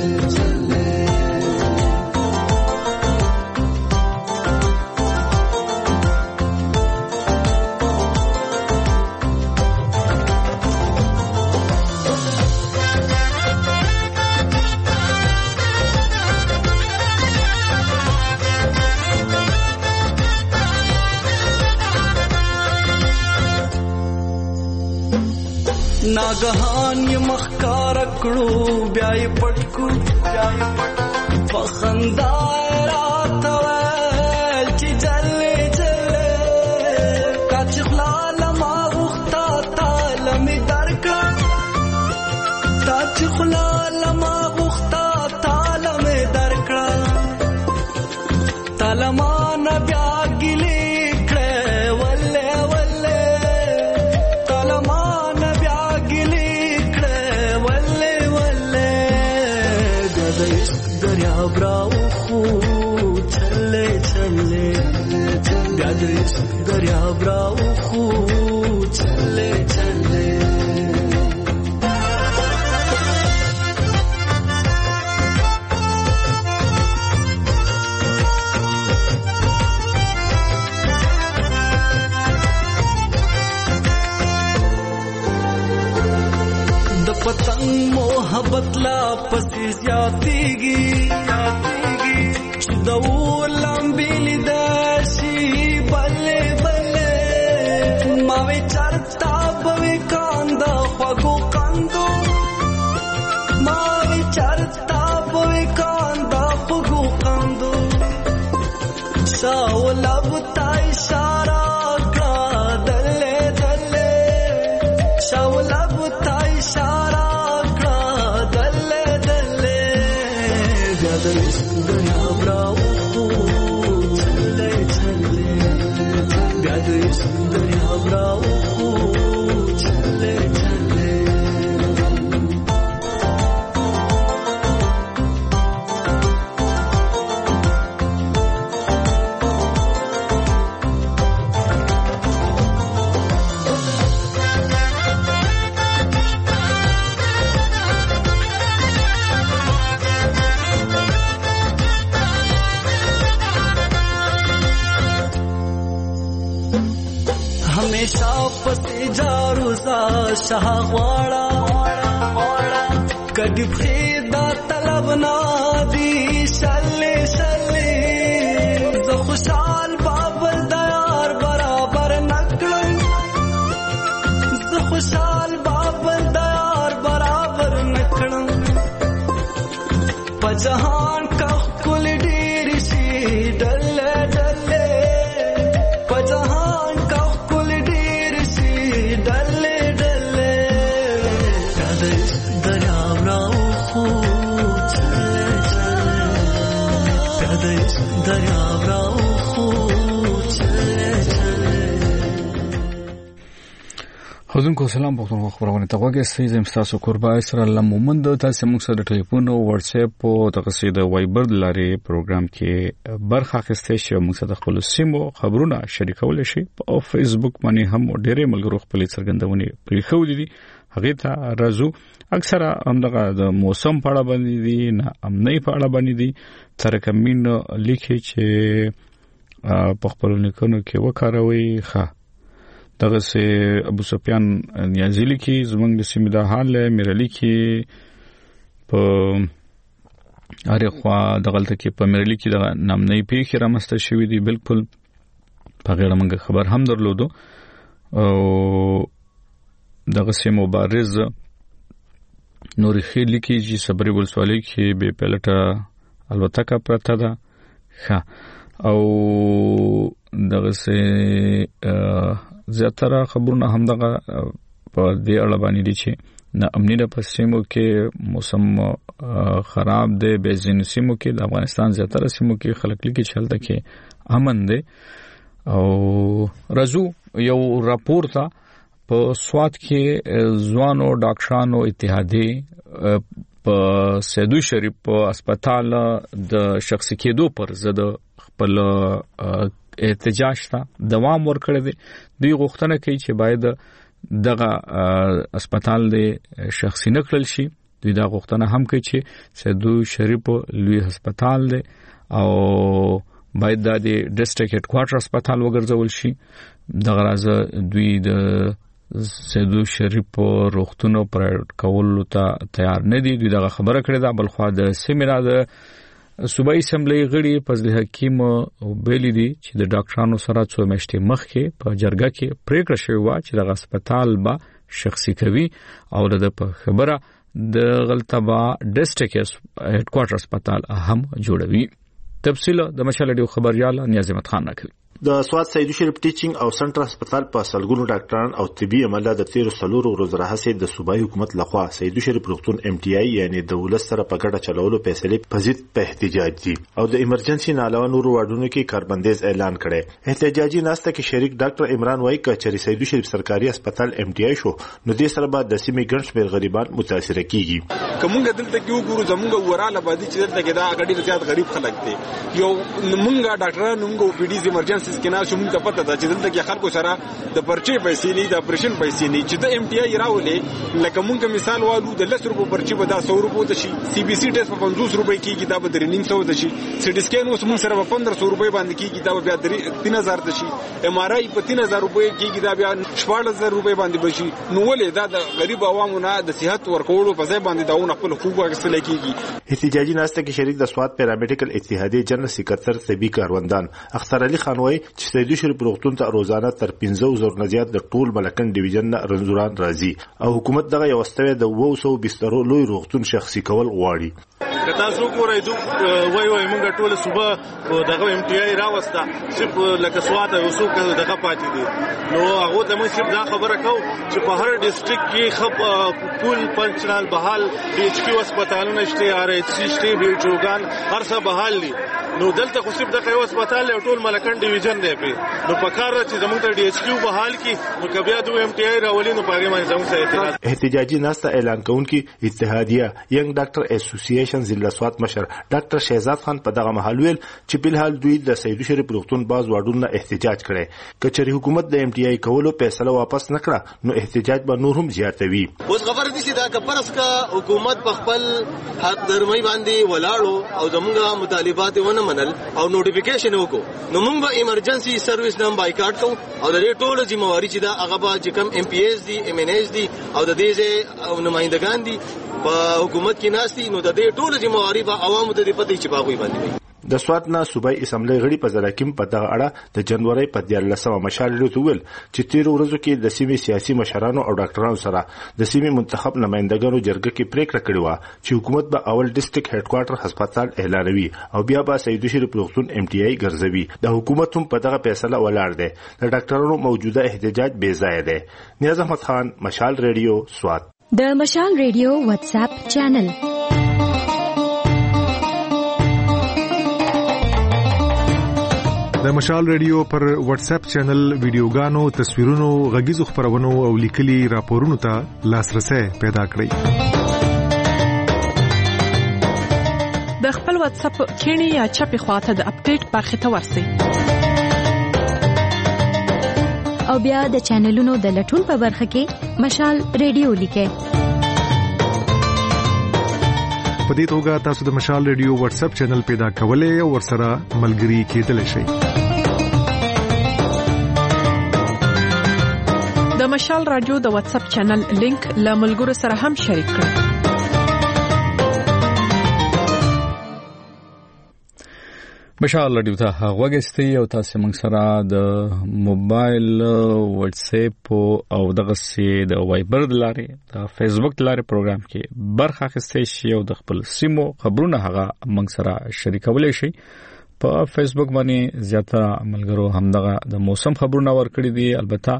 ناګهان یې مخکار کړو بیا یې پټکو بیا یې پټ فخندا راته ویل چې جلې جلې کاچ خلال ما وختا تاله مې درکړه کاچ خلال ما وختا تاله مې درکړه تاله ما نه بیا ګلې دریاب راو خو چلے چلے بیا دریاب راو خو چلے چلے پتنگ محبت لا پسی زیادیگی چی دو لمبیلی داشی بلے بلے ماوی چرتا بوی کاندا خوگو کاندو ماوی چرتا بوی کاندا خوگو کاندو شاو لبتا اشارہ کا دلے دلے شاو لبتا اشارہ دریاب راو خو چلے چلے بیا دریاب راو خو چلے چلے हमेशा पसी जारूजा शाह वाड़ा कदी फ्रीदा तलब ना दी शले शले ज खुशाल बाबल दयार बराबर नकल ज खुशाल बाबल दयार دریاب را خود چله چله پیاده عشق دریاب را خود چله چله. حضور کو سلام پختون خبرونه ته وګورئ چې زم تاسو قربا اسره الله مومند تاسو موږ سره ټلیفون او واتس اپ او تاسو د وایبر لاري پروګرام کې برخه اخیستئ چې موږ سره خپل سیمو خبرونه شریکول شي او فیسبوک باندې هم ډېرې ملګرو خپل څرګندونې پریښو دي هغه ته راځو اکثره همدغه د موسم په اړه باندې دي نه امنۍ په اړه باندې دي ترکمین لیکي چې په خپل لیکنو کې وکاروي ښه دغه سه ابو سفیان نیازی لیکي زمونږ د سیمې د حال میرلی کې په اره خوا دغلته کې په میرلی کې د نامنۍ پیښې رامسته شوې دي بالکل په غیر منګه خبر هم درلودو او دغه سه مبارز نوري خیر لیکي چې صبري ولسوالۍ کې به پلټه الوتکه پرته ده ښه او دغه سه زیاتره خبرونه هم دغه په دې اړه باندې دي چې د امنیت په سیمو کې موسم خراب دی به ځینې سیمو کې د افغانستان زیاتره سیمو کې خلک لیکي چې هلته کې امن دی او راځو یو راپور ته په سوات کې ځوانو ډاکټرانو اتحادیه په سیدو شریف په هسپتال د شخصي کېدو پر ضد خپل احتجاج ته دوام ورکړی دی دوی غوښتنه کوي چې باید دغه هسپتال د شخصي نکړل شي دوی دا غوښتنه هم کوي چې سیدو شریف لوی هسپتال دی او باید د ډیسټریکټ هډ کوارټر هسپتال وګرځول شي دغه راز دوی د سیدو شریف روغتون پرایویټ کولو ته تیار نه دي دوی دغه خبره کړې ده بل خو د سیمرا د صوبایي اسمبلی غړي فضل حکیم ویلي دي چې د ډاکټرانو سره څو میاشتې مخکې په جرګه کې پریکړه شوې و چې د هسپتال به شخصي کوي او د په خبره د غلطبا ډیسټریکټ هډ کوارټر هسپتال هم جوړوي تفصیل د مشال ډیو خبريال نیاز احمد خان نکوي د سواد سیدو شریف ټیچینګ او سنټر هسپتال په سلګونو ډاکټران او طبي عمله د تیر سلورو ورځې راهسي د صوبایي حکومت لخوا سیدو شریف روغتون ام ټي آی یعنی د ولس سره په ګډه چلولو فیصله په ضد په احتجاج دي او د ایمرجنسي نه علاوه نور واردونو کې کاربندیز اعلان کړي احتجاجي ناسته کې شریک ډاکټر عمران وایي چې سیدو شریف سرکاري هسپتال ام ټي آی شو نو د سره بعد د سیمې ګڼ شمېر غریبان متاثر کیږي کومګه دلته کې وګورو زموږ وراله باندې چې دلته کې دا غړي زیات غریب خلک دي یو موږ ډاکټرانو موږ پی ډي ایمرجنسي کې نه شوم ته پته ده چې دلته کې خلکو سره د پرچې پیسې نه د اپریشن پیسې نه چې د ام ټي آی راولې لکه مونږ مثال والو د لس روپو پرچې به دا سو روپو ته شي سی بي سي ټیسټ په پنځوس روپۍ کېږي دا به درې نیم سو ته شي سی ډي سکین اوس مونږ سره په پندرہ سو روپۍ باندې کېږي دا به بیا تین هزار ته شي ام ار آی په تین هزار روپۍ کېږي دا بیا شپږ هزار روپۍ باندې بشي نو ولې دا د غریب عوامو نه د صحت ورکوړو په ځای باندې داونه خپل حقوق اخیستل کېږي احتجاجي ناسته کې شریک د سواد پیرامیډیکل اتحادیه جنرال سکرټر طبي کاروندان اختر علي خان وایي چې سیدو شریف روغتون ته روزانه تر پنځه زره نه زیات د ټول ملکن ډیویژن نه رنځوران راځي او حکومت دغه یو واستوي د اوه سوه بسترو لوی روغتون شخصي کول غواړي که تاسو ګورئ دوی وای وای موږ ټول صبح دغه ام ټي آی راوسته صرف لکه سواد او سو کې دغه پاتې دي نو هغه د موږ صرف دا خبره کو چې په هر ډیسټریکټ کې خپ ټول پنچنال بحال ډي ایچ کیو هسپتالونه شته ار ایچ سی شته بیوټوګان هر څه بحال دي نو دلته خو صرف دغه هسپتال او ټول ملکن ډیویژن دی په نو په کار چې زموږ ته ډي ایچ کیو بحال کی نو کبیا د ام ټي آی راولي نو پاره باندې زموږ سره اعتراض احتجاجي ناسته اعلان کوونکی اتحادیه ینګ ډاکټر اسوسییشن ضلع سوات مشر ډاکټر شهزاد خان په دغه محل ویل چې په حال دوی د سیدو شریف روغتون باز واډونو احتجاج کړي کچري حکومت د ام ټي آی کولو فیصله واپس نکړه نو احتجاج به نور هم زیاتوي اوس خبر دي چې دا کپرس کا حکومت په خپل حق درمي باندې ولاړو او زموږه مطالبات ونه منل او نوټیفیکیشن وکړو نو موږ به ایمرجنسي سرویس نام بایکاټ کوو او د دې ټولو ذمہواری چې دا هغه به چې کم ام پی ایس دي ام ان ایس دي او د دې او نمائندگان دي په حکومت کې ناشتي نو د دې ټولو ذمہواری به عوامو ته پته چې باغوي باندې د سوات نه صوبایي اسمبلی غړي په زراکیم په دغه اړه د جنوري په دیارلسمه مشال لري ویل چې تیر ورځو کې د سیمې سیاسي مشرانو او ډاکټرانو سره د سیمې منتخب نمائندګانو جرګه کې پریکړه کړې و چې حکومت به اول ډیسټریکټ هډ کوارټر هسپتال اعلانوي او بیا به سیدو شریف روغتون ام ټي آی ګرځوي د حکومت هم په دغه فیصله ولاړ دی د ډاکټرانو موجوده احتجاج بې ځای دی نیاز احمد خان مشال ریډیو سوات د مشال ریډیو واتس اپ چینل د مشال ریډیو پر واتس اپ چینل ویډیوګانو، تصویرونو، غږیزو خبرونو او لیکلي راپورونو ته لاسرسي پیدا کړئ. د خپل واتس اپ کینی یا چپی خواته د اپډیټ برخه ته ورسئ. او بیا د چینلونو د لټون په برخه کې مشال ریډیو لیکئ. په دې توګه تاسو د مشال ریډیو واتس اپ چینل پیدا کولای او ورسره ملګري کېدلی شئ. د مشال رادیو د واتس اپ چینل لینک له ملګرو سره هم شریک کړئ. مشال رادیو ته غوږی او تاسو موږ سره د موبایل، واتس اپ او دغه سي د وایبر د لارې، د فیسبوک د لارې پروګرام کې برخه اخیستئ شئ او د خپل سیمو خبرونه هغه موږ سره شریکولای شئ. په فیسبوک باندې زیاتره ملګرو همدغه د موسم خبرونه ورکړي دي. البته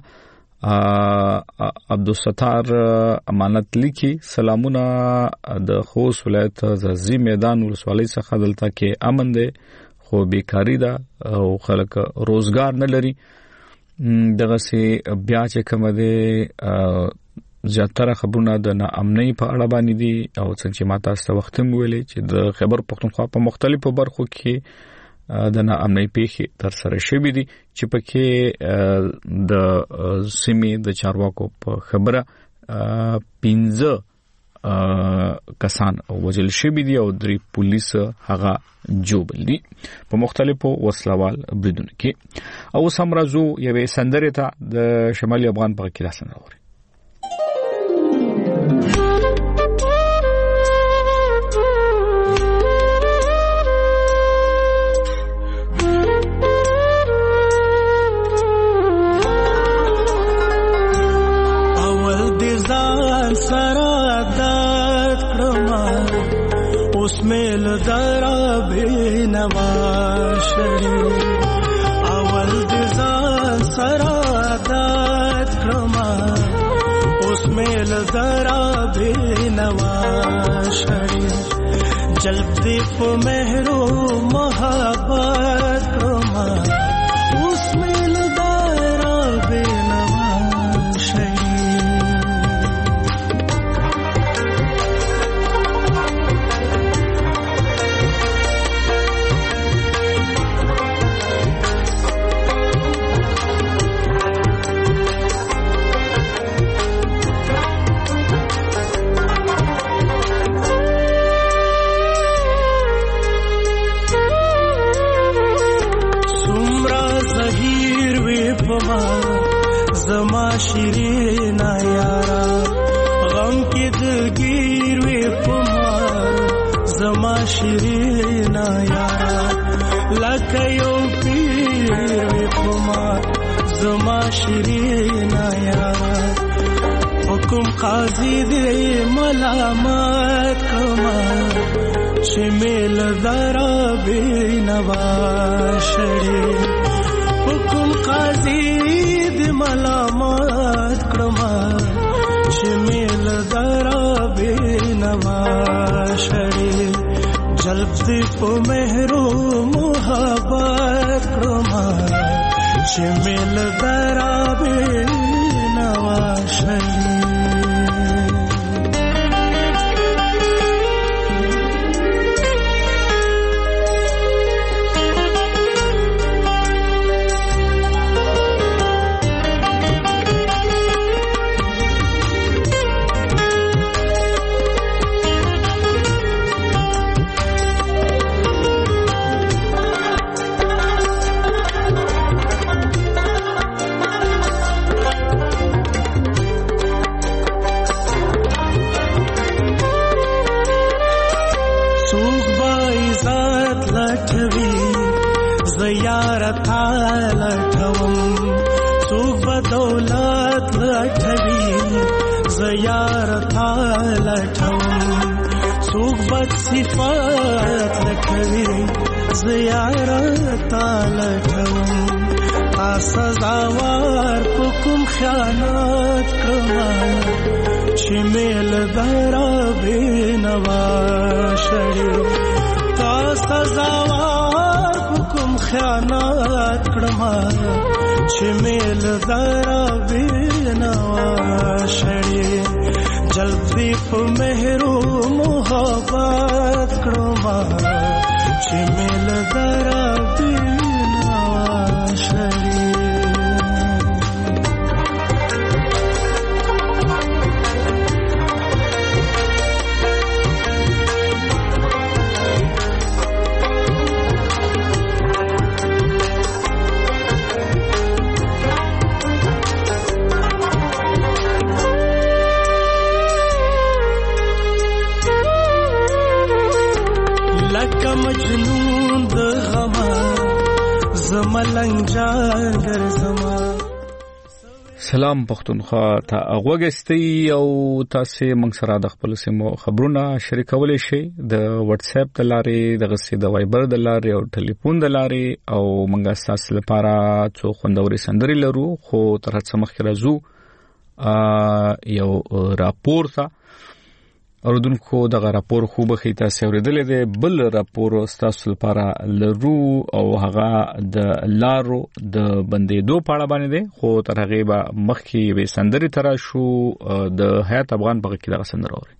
عبدالستار امانت لیکي سلامونه د خوست ولایت زرزی میدان ولسوالۍ څخه دلته کې امن دی خو بیکاری ده او خلک روزګار نه لري. دغه سي بیا چې کوم دي زیاتره خبرونه د ناامنۍ په اړه باندې دي او څنګه ماته است وخت مو ویلې چې د خیبر پختونخوا په مختلفو برخو کې د ناامنۍ پیښې تر سره شوې دي چې پکې د سیمې د چارواکو په خبره پنځه کسان وژل شوي دي او درې پولیس هغه جوبل دي په مختلفو وسلوال بریدونو کې. او سمرازو یوې سندرې ته د شمالي افغان په کې راځي. میل دارا بے نواشری اول دزان سرادات کرما اس میل دارا بے نواشری جلب دیپ مہرو محبت کرما اس میل دارا بے نواشری. زما شیرینا یارا غم کې دلګیر وې پما زما شیرینا یارا لکه یو پیر وې پما زما شیرینا یارا حکم قاضي دې ملامت کما چې مل درا بینوا شری حکم قاضي ملامت کرما شمیل درا بے نواشری جلب دی پو مہرو محبت کرما شمیل درا بے نواشری. صفات لکوي زیارت لکوم تا سزاوار په کوم خیانت کړم چې میل درا بینوا شړې تا سزاوار په کوم خیانت کړم چې میل درا بینوا شړې جلدی په مهرو محبت کړم چې میل درا مجنون د غما زملنګ جاګر زما. سلام پښتونخوا ته اوګستی او تاسو موږ سره د خپل سیمو خبرونه شریکولای شئ د واتس اپ د لارې د غسې د وایبر د لارې او ټلیفون د لارې او موږ تاسو لپاره څو خوندوري سندري لرو خو تر څه مخکې راځو یو راپور ته اوردونکو دغه راپور خوب خې تاسو اوریدلې ده بل راپور تاسو لپاره لرو او هغه د لارو د بندیدو په اړه باندې ده خو تر هغه به مخکې به سندري تر شو د حیات افغان په کې دغه سندره اوري.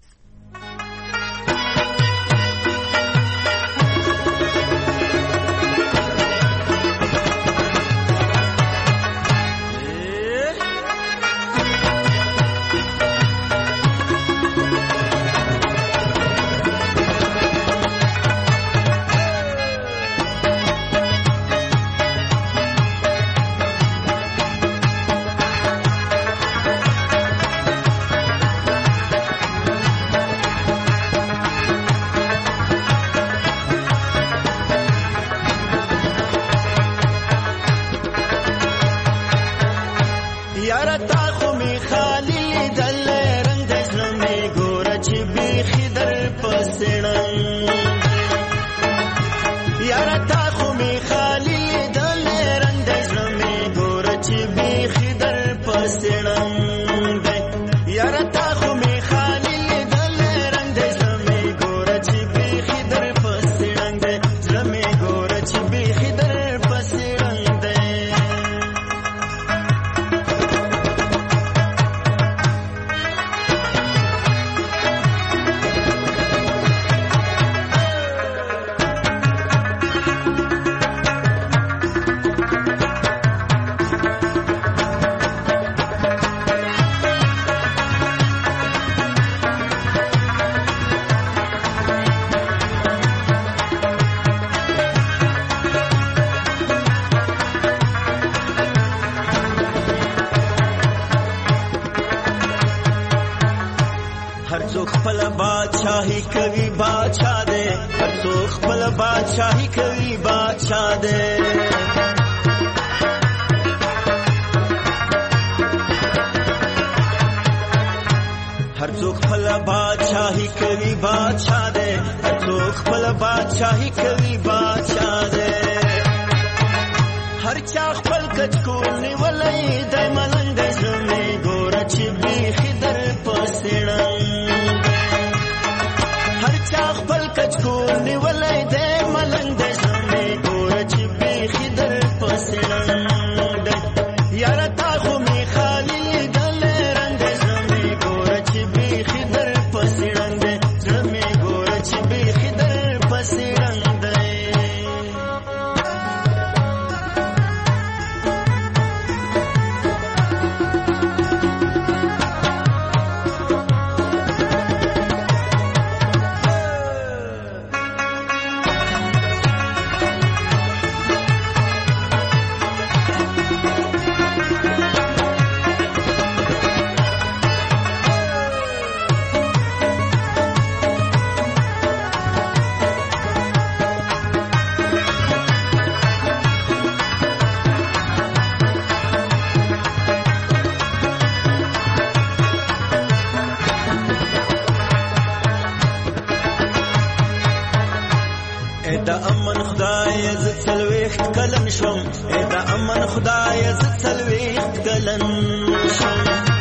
د امن خدای ز څلوي سلويخت کلن شوم دا امن خدای ز سلويخت کلن شوم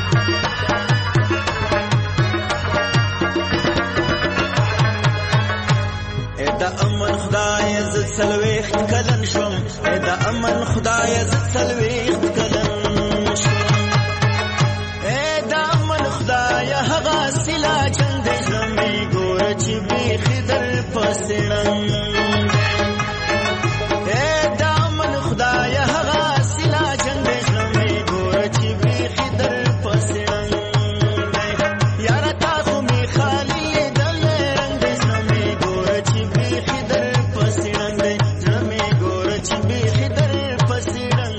دا امن خدای ز سلويخت کلن شوم دا امن خدای ز سلويخت کلن شوم دا امن خدای هغه سلا چند زمي ګور چې بي خدر پسړن دا امن خدای هغه سلا چند زمي ګور چې بي خدر پسړن یار تا خو می خالي دل رنگ زمي ګور چې بي خدر پسړن زمي ګور چې بي خدر پسړن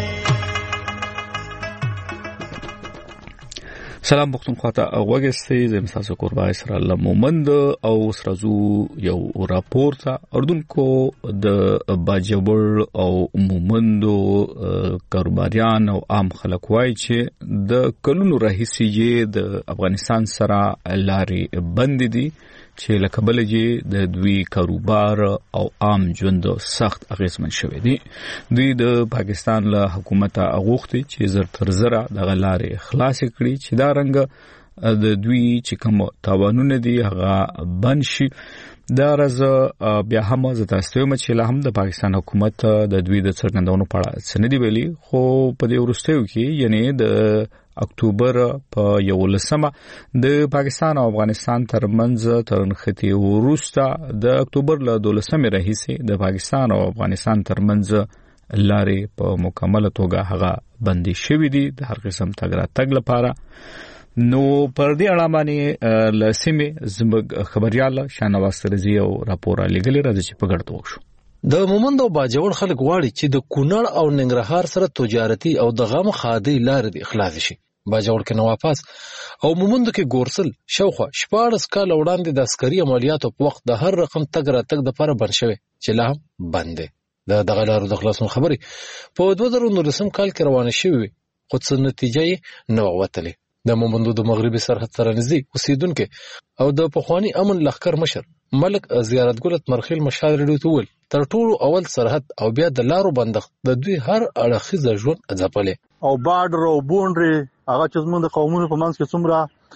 سلام پښتونخوا ته وګورئ زم تاسو قربا اسرائیل مومند او سرازو یو راپور ته اردوونکو د باجوړ او مومندو کاروباریان او عام خلک وایي چې د کلونو راهیسې د افغانستان سره لارې بند دي چې لکه بلجې د دوی کاروبار او عام ژوند سخت اغیزمن شوی دي. دوی د پاکستان له حکومت غوښتي چې زر تر زره د غلارې خلاص کړي چې دا رنګ د دوی چې کوم تاوانونه دي هغه بند شي. دا راز بیا هم زه تاسو ته چې له هم د پاکستان حکومت د دوی د څرګندونو په اړه سندې ویلي خو په دې ورستیو کې یعنی د اکتوبر په یولسمه د پاکستان او افغانستان ترمنځ ترنختی وروسته د اکتوبر له دولسمه راهیسې د پاکستان او افغانستان ترمنځ لارې په مکمله توګه هغه بندي شوې دي د هر قسم تګ راتګ لپاره. نو پر دې اړه باندې لسمه زموږ خبريال شانواز ترزی او راپور لګلې راځي چې په ګډه وشو. د مومند او باجوړ خلک غواړي چې د کونړ او ننګرهار سره تجارتي او د غم خادي لارې د اخلاص شي. باجوړ کې نواپاس او مومند کې ګورسل شوخه شپاړس کال وړاندې د عسکري عملیاتو په وخت د هر رقم تګ راتګ د لپاره بند شوی چې لا هم بند دي. د دغه لارو د خلاصون خبري په دوه زره نولسم کال کې روانه شوې خو څه نتیجه نه ووتلې. د مومندو د مغربي سرحد سره نږدې اوسیدونکو او د پخوانی امن لخر مشر ملک زیارتګل مرخیل مشال ریډیو ته ول تر ټولو اول سرحد او بیا د لارو بندښت د دوی هر اړخیز ژوند ځپلې او بارډر او بونډري هغه چې زموږ د قومونو په منځ کې څومره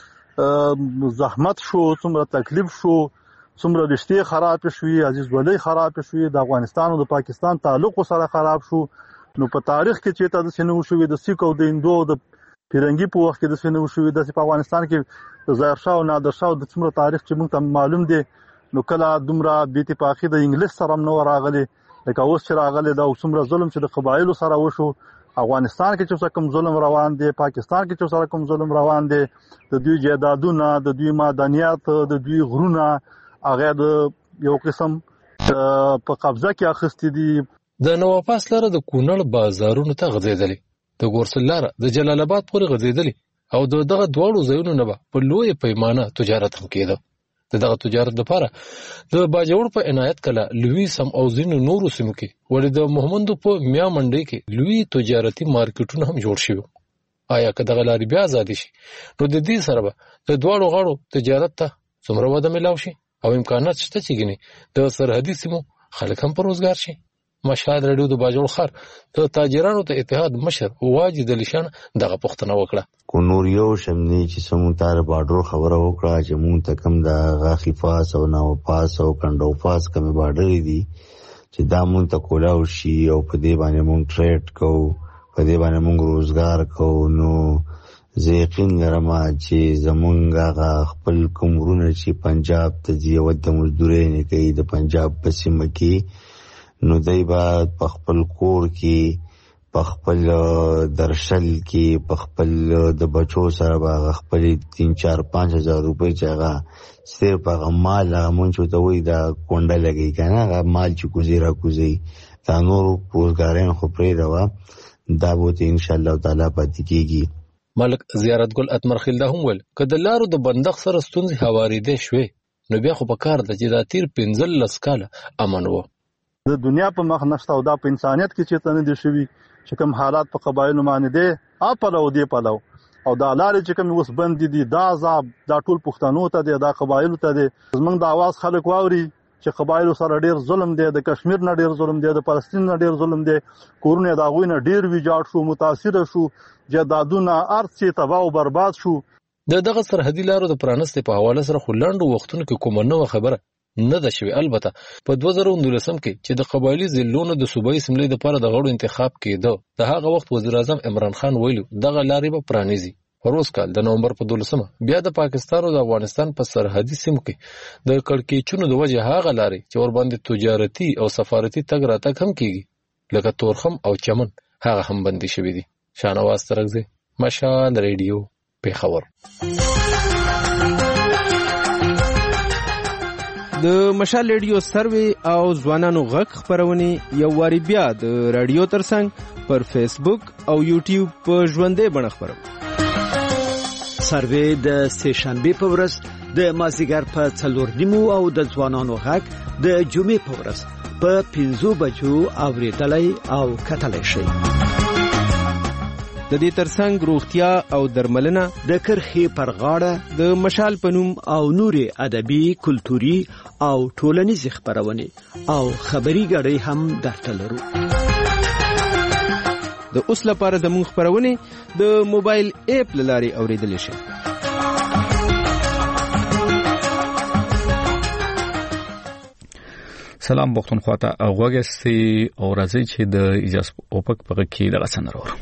زحمت شو څومره تکلیف شو څومره رشتې خراب شوې عزیز ولې خراب شوې د افغانستان او د پاکستان تعلق سره خراب شو. نو په تاریخ کې چې تاسو شنو شوې د سیک او د هندو د پیرنګي په وخت کې د شنو شوې د په افغانستان کې د ظاهر شاه او نادر شاه د څومره تاریخ چې موږ ته معلوم دی. نو کله دومره بې اتفاقي د انګلیس سره نو راغلي لکه اوس چې راغلي دا څومره ظلم چې د قبایلو سره وشو. افغانستان کې چې کوم ظلم روان دی پاکستان کې چې کوم ظلم روان دی د دوی جیدادونه د دوی معدنیات د دوی غرونه هغه د یو قسم په قبضه کې اخستې دي. د نواپاس لاره د کونړ بازارونو ته غځېدلې د ګورسل لاره د جلال آباد پورې غځېدلې او دغه دواړو ځایونو نه په لوی پیمانه تجارت هم کېده. دغه تجارت لپاره د باجوړ په عنایت کله لوی سم او زینو نورو سیمو کې ولې د محمدو په میا منډي کې لوی تجارتي مارکیټونه هم جوړ شوي. آیا که دغه لارې بیا آزاد شي نو د دې سره به د دواړو غاړو تجارت ته څومره وده ملاو شي او امکانات شته چې ګني د سرحدي سیمو خلک هم پر روزګار شي. مشهد رډیو د باجوړ خار د تاجرانو ته اتحاد مشر واجد علیشان دغه پوښتنه وکړه. کو نور یو شمنی چې سمو تار بارډر خبره وکړه چې مونږ ته کم د غاخفاس او ناوپاس او کندوفاس کم بارډر دي چې دا مونږ ته کولاو شي او په دې باندې مونږ ټریډ کوو په دې باندې مونږ روزګار کوو. نو زه یقین لرم چې زمونږ هغه خپل کومرونه چې پنجاب ته ځي او د مزدورۍ نه کوي د پنجاب په سیمه کې نو دای با په خپل کور کې په خپل درشل کې په خپل د بچو سره به خپل تین چار پنځه هزار روپۍ چې هغه صرف هغه مال هغه مونږ ته وایي دا کونډه لګي کنه هغه مال چې کوزي را کوزي دا نور روزګارین خو پرې دا دا به ان شاء الله تعالی پاتې کیږي. ملک زیارتګل اتمرخیل دا هم ول کله لارو د بندښت سره ستونزې هوارېدې شوې نو بیا خو په کار د چې دا تیر پنځل لس کاله امن وو. د دنیا په مخ نشته او دا په انسانيت کې چې تنه دي شوی چې کوم حالات په قبایلو باندې دي اپلو دی پلو او دا لارې چې کوم اوس بند دي دا عذاب دا ټول پښتنو ته دي دا قبایلو ته دي. زمونږ د आवाज خلک واوري چې قبایلو سره ډیر ظلم دی، د کشمیر نه ډیر ظلم دی، د فلسطین نه ډیر ظلم دی، کورونه د هغوی نه ډیر ویجاړ شو، متاثره شو، جدادونه ارڅ تباہ او برباد شو. د دغه سرحدي لارو د پرانستې په حواله سره خو لنډو وختونو کې کومه نوې خبره نه ده شوې. البته په دوه زره نولسم کې چې د قبایلي ضلعونو د صوبایي اسمبلۍ دپاره د غړو انتخاب کېده، د هغه وخت وزیر اعظم عمران خان ویلي دغه لارې به پرانیزي. پروس کال د نومبر په دولسمه بیا د پاکستان او د افغانستان په سرحدي سیمو کې د کړکېچونو د وجې هغه لارې چې ورباندې تجارتي او سفارتي تګ راتګ هم کېږي لکه تورخم او چمن هغه هم بندي شوي دي. شاهنواز ترکزی، مشال ریډیو، پیښور. د مشال ریډیو سروي او ځوانانو غږ خپرونې یو واري بیا د رادیو ترڅنګ پر فیسبوک او یوټیوب په ژوندۍ بڼه خپروي. سروي د سه شنبه په ورځ د مازیګر په څلور نیمو او د ځوانانو غږ د جمعې په ورځ په پنځو بجو اوریدلای او کتلای شي. د دې ترڅنګ روغتیا او درملنه، د کرخي پر غاړه، د مشال پنوم او نوري ادبي، کلتوري او ټولنیز خبرونه او خبري غړي هم درته لرو. د اوس لپاره زموږ خبرونه د موبایل اپ لاري اوریدل شي. سلام پښتونخوا ته اوغاستي او راځي چې د اجازه اوپک په کې د غسن ورو.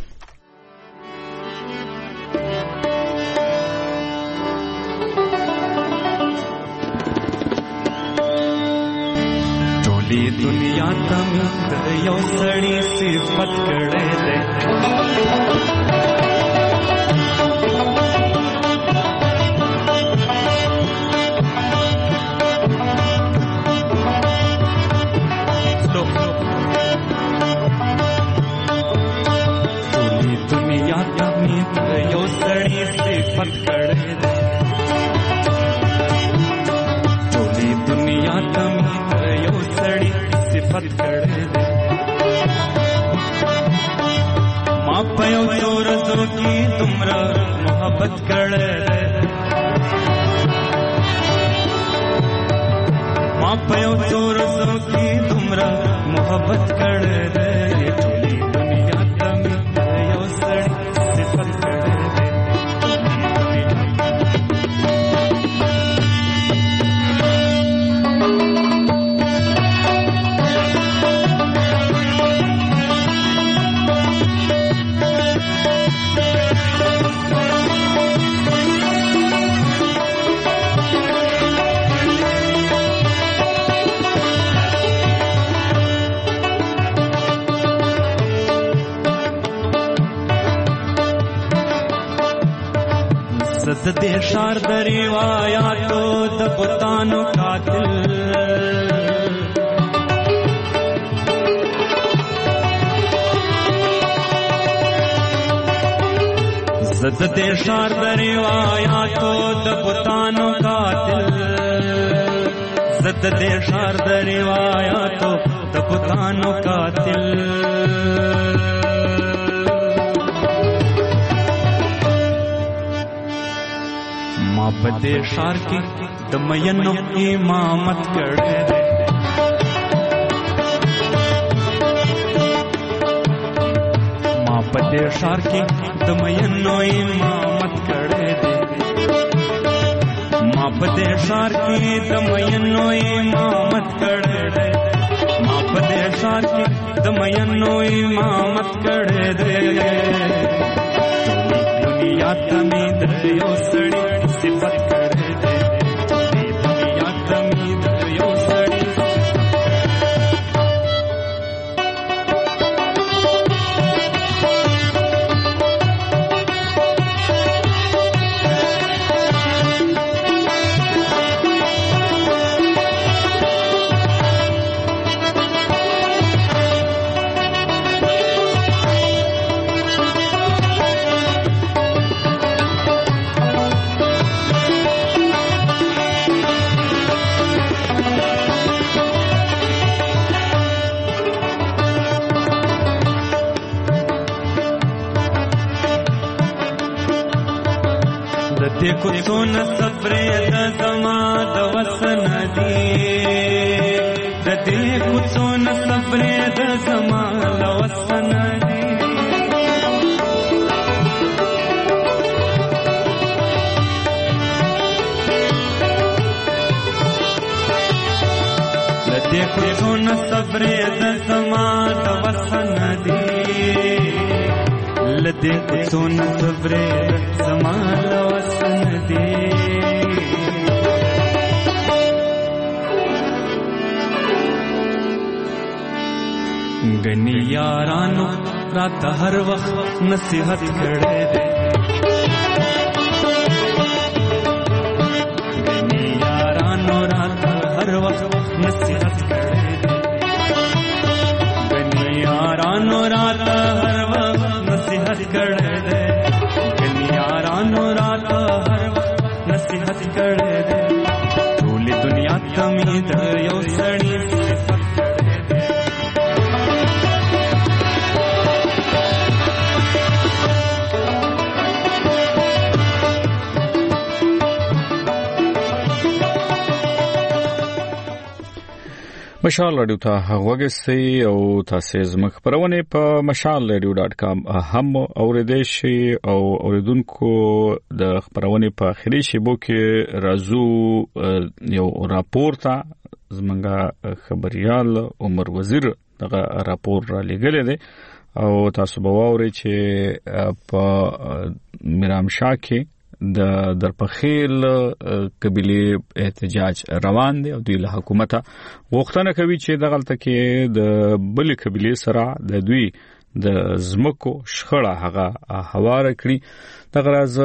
ټولې دنیا ته د یو سړي صفت کړې ده، ټولې دنیا ته د یو سړي صفت کړې ده، ټولې دنیا ته صفت کړه دې. ما په یو ورځو کې تمرا محبت کړه دې، ما په یو ورځو کې تمرا محبت کړه دې. ټولې دنیا ته یو سړی صفت کړه دې. د دې شار د روایاتو د بوتانو قاتل، زد دې شار د روایاتو د بوتانو قاتل، زد دې شار د روایاتو د بوتانو قاتل. ما په دې ښار کې د مینو امامت کړی دی، ما په دې ښار کې د مینو امامت کړی دی، ما په دې ښار کې د مینو امامت کړی دی، ما په دې ښار کې د مینو امامت کړی دی. دنیا ته مې د یو سړي صفت کړی دی، دنیا ته مې د یو سړي د کوڅو نه سفرې د زما د وطن دي، لدې خو څونه صبرې د زما د وسن دي لدې خو څونه صبرې زما د وسن دي غنی یارانو رات هر وخت نصیحت کړې ده غنی یارانو رات هر وخت نصیحت کړې ده غنی یارانو رات هر وخت نصیحت کړې ده غنی یارانو رات هر وخت نصیحت کړې ده ټول دنیا ته مې د یو سړي مشال رادیو ته غوږی او تاسو زموږ خبرونه په مشال رادیو ډاټ کام هم اوریدئ شئ او اوریدونکو د خبرونه په اخري شیبو کې راځو یو راپور ته زموږ خبريال عمر وزیر دغه راپور را لګل دی او تاسو به واورئ چې په میرامشاه کې د درپخیل قبيله احتجاج روان دي او د حکومت غوښتنه کوي چې دغلته کې د بل قبيله سره د دوی د زمکو شخړه هغه هواره کړی دغه راز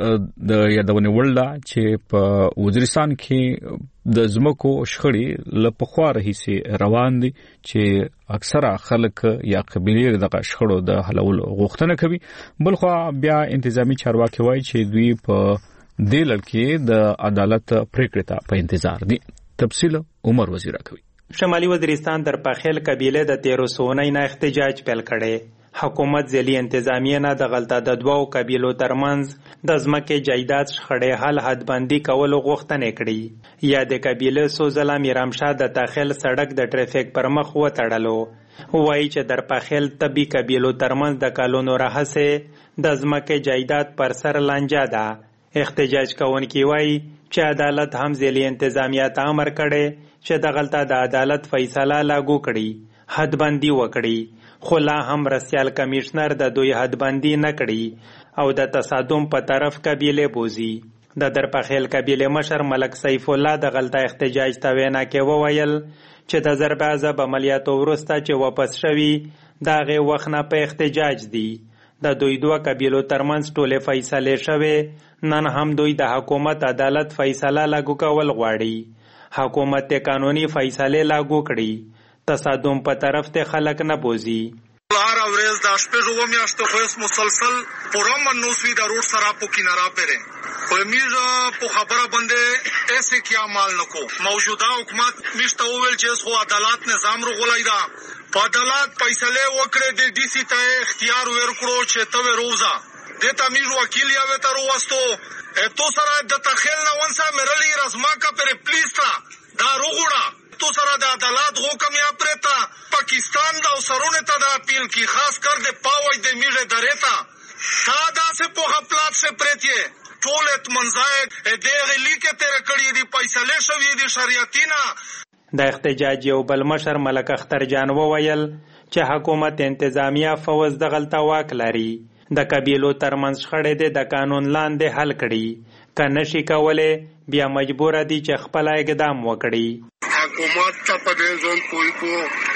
د یادونه ولدا چې په وزیرستان کې د زمکو شخړې لپخوا رهيسي روان دي چې اکثره خلک یا قبيله دغه شخړو د حلولو غوښتنه کوي بلخو بیا انتظامی چارواکي وایي چې دوی په دې لړ کې د عدالت پریکړه ته په انتظار دي تفصیل عمر وزیر کوي شمالي وزیرستان در پخیل قبيله د تیرو سونې نه احتجاج پیل کړي حکومت ځلي انتظامیه نه د غلطه د دوو قبيلو ترمنځ د ځمکې جایداد شخړې حل حدبندي کول غوښتنه کړې یا د قبيله سوزلا میرامشاه د داخل سړک د ټریفیک پر مخ وتړلو وایي چې در پخیل طبي قبيلو ترمنځ د کالونو راهسه د ځمکې جایداد پر سر لانجه ده احتجاج کوونکي وایي چې عدالت هم ځلي انتظامیه ته امر کړي چې د غلطه د عدالت فیصله لاګو کړي حدبندي وکړي خو لا هم رسیال کمیشنر د دوی حدبندي نه کړي او د تصادم په طرف قبيله بوزي د درپخیل قبيله مشر ملک سیف الله د غلطه احتجاج ته وینا کې وویل چې د ضرب عذاب عملیاتو وروسته چې واپس شوي دغه وخت نه په احتجاج دي د دوی دوه قبيلو ترمنځ ټوله فیصله شوه نن هم دوی د حکومت عدالت فیصله لاګو کول غواړي حکومت ته قانوني فیصله لاګو کړي تصادم په طرف ته خلک نه بوزي هر ورځ د شپږو میاشتو خو مسلسل پرم نوسوي د روډ سره په کینارا پره په میزه په خبره باندې ایسه کیا مال نکو موجوده حکومت مشته ویل چې خو عدالت نظام رغولای دا په عدالت فیصله وکړي د ډي سي ته اختیار ورکړو چې ته روزه د تمیز وکیل یا وتر وستو تو سره د تخیل نه ونسا مرلی رزما کا پر پلیز تا دا روغړه تو سره د عدالت حکم یا پرتا پاکستان دا سرونه ته د اپیل کی خاص کر د پاوی د میژه درېتا تا دا سے په خپلات سے پرتی ټولت منځای دغه لیکه تر کړی دی فیصله شوی دی شریعتینا د احتجاج یو بل مشر ملک اختر جان وویل چې حکومت انتظامیه فوز د غلطه واک لري د قبيلو ترمنځ شخړې د قانون لاندې حل کړي کنه شي کوله بیا مجبور دي چې خپل اقدام وکړي حکومت ته په دې ځون کوئی کو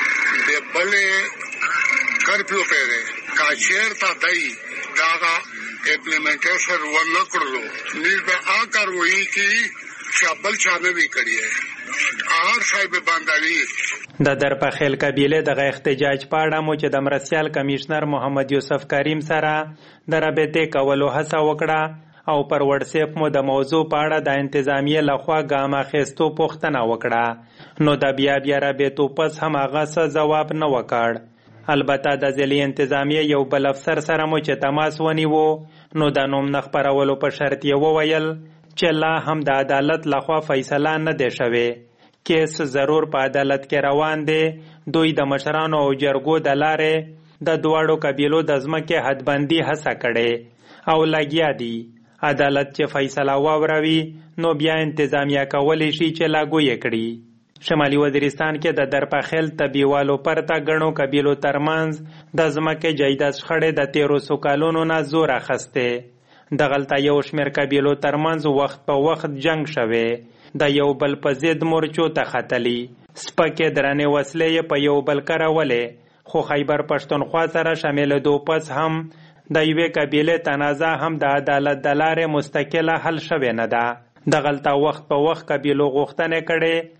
د بلې کرفیو پیره کاشیر ته دای داغه امپلیمنټیشن ورنکړو نیز به آ کاروي کی شابل چانه وی کړی ہے آر صاحب باندې د درپخیل قبيله د احتجاج پاړه مو چې د مرسیال کمشنر محمد یوسف کریم سره د رابطې کولو هڅه وکړه او پر واتس اپ مو د موضوع پاړه د انتظامیه لخوا ګامه خستو پوښتنه وکړه نو د بیا بیا رابطو پس هم هغه څه جواب نه وکړ البته د ځلې انتظامیه یو بل افسر سره مو چې تماس ونیو نو د نوم نه خبرولو په شرط یې وویل چې لا هم د عدالت لخوا فیصله نه دی شوی کیس ضرور په عدالت کې روان دی دوی د مشرانو او جرګو د لارې د دواړو قبیلو د ځمکې حدبندي هڅه کړې او لګیا دي عدالت چې فیصله واوروي نو بیا انتظامیه کولی شي چې لاګو یې کړي شمالي وزیرستان کې د درپخیل طبيوالو پرته غنو قبيلو ترمنځ د ځمکې جایداد شخړې د تیرو سو کالونو نه زور اخسته دغلته یو شمېر قبيلو ترمنځ وخت په وخت جنگ شوه د یو بل په ضد مورچو ته ختلی سپکې درنې وسلې په یو بل کارولې خو خیبر پښتونخوا سره شامل دو پس هم د یوې قبيله تنازع هم د عدالت د لارې مستقله حل شوه نه ده دغلته وخت په وخت قبيلو غوښتنې کړي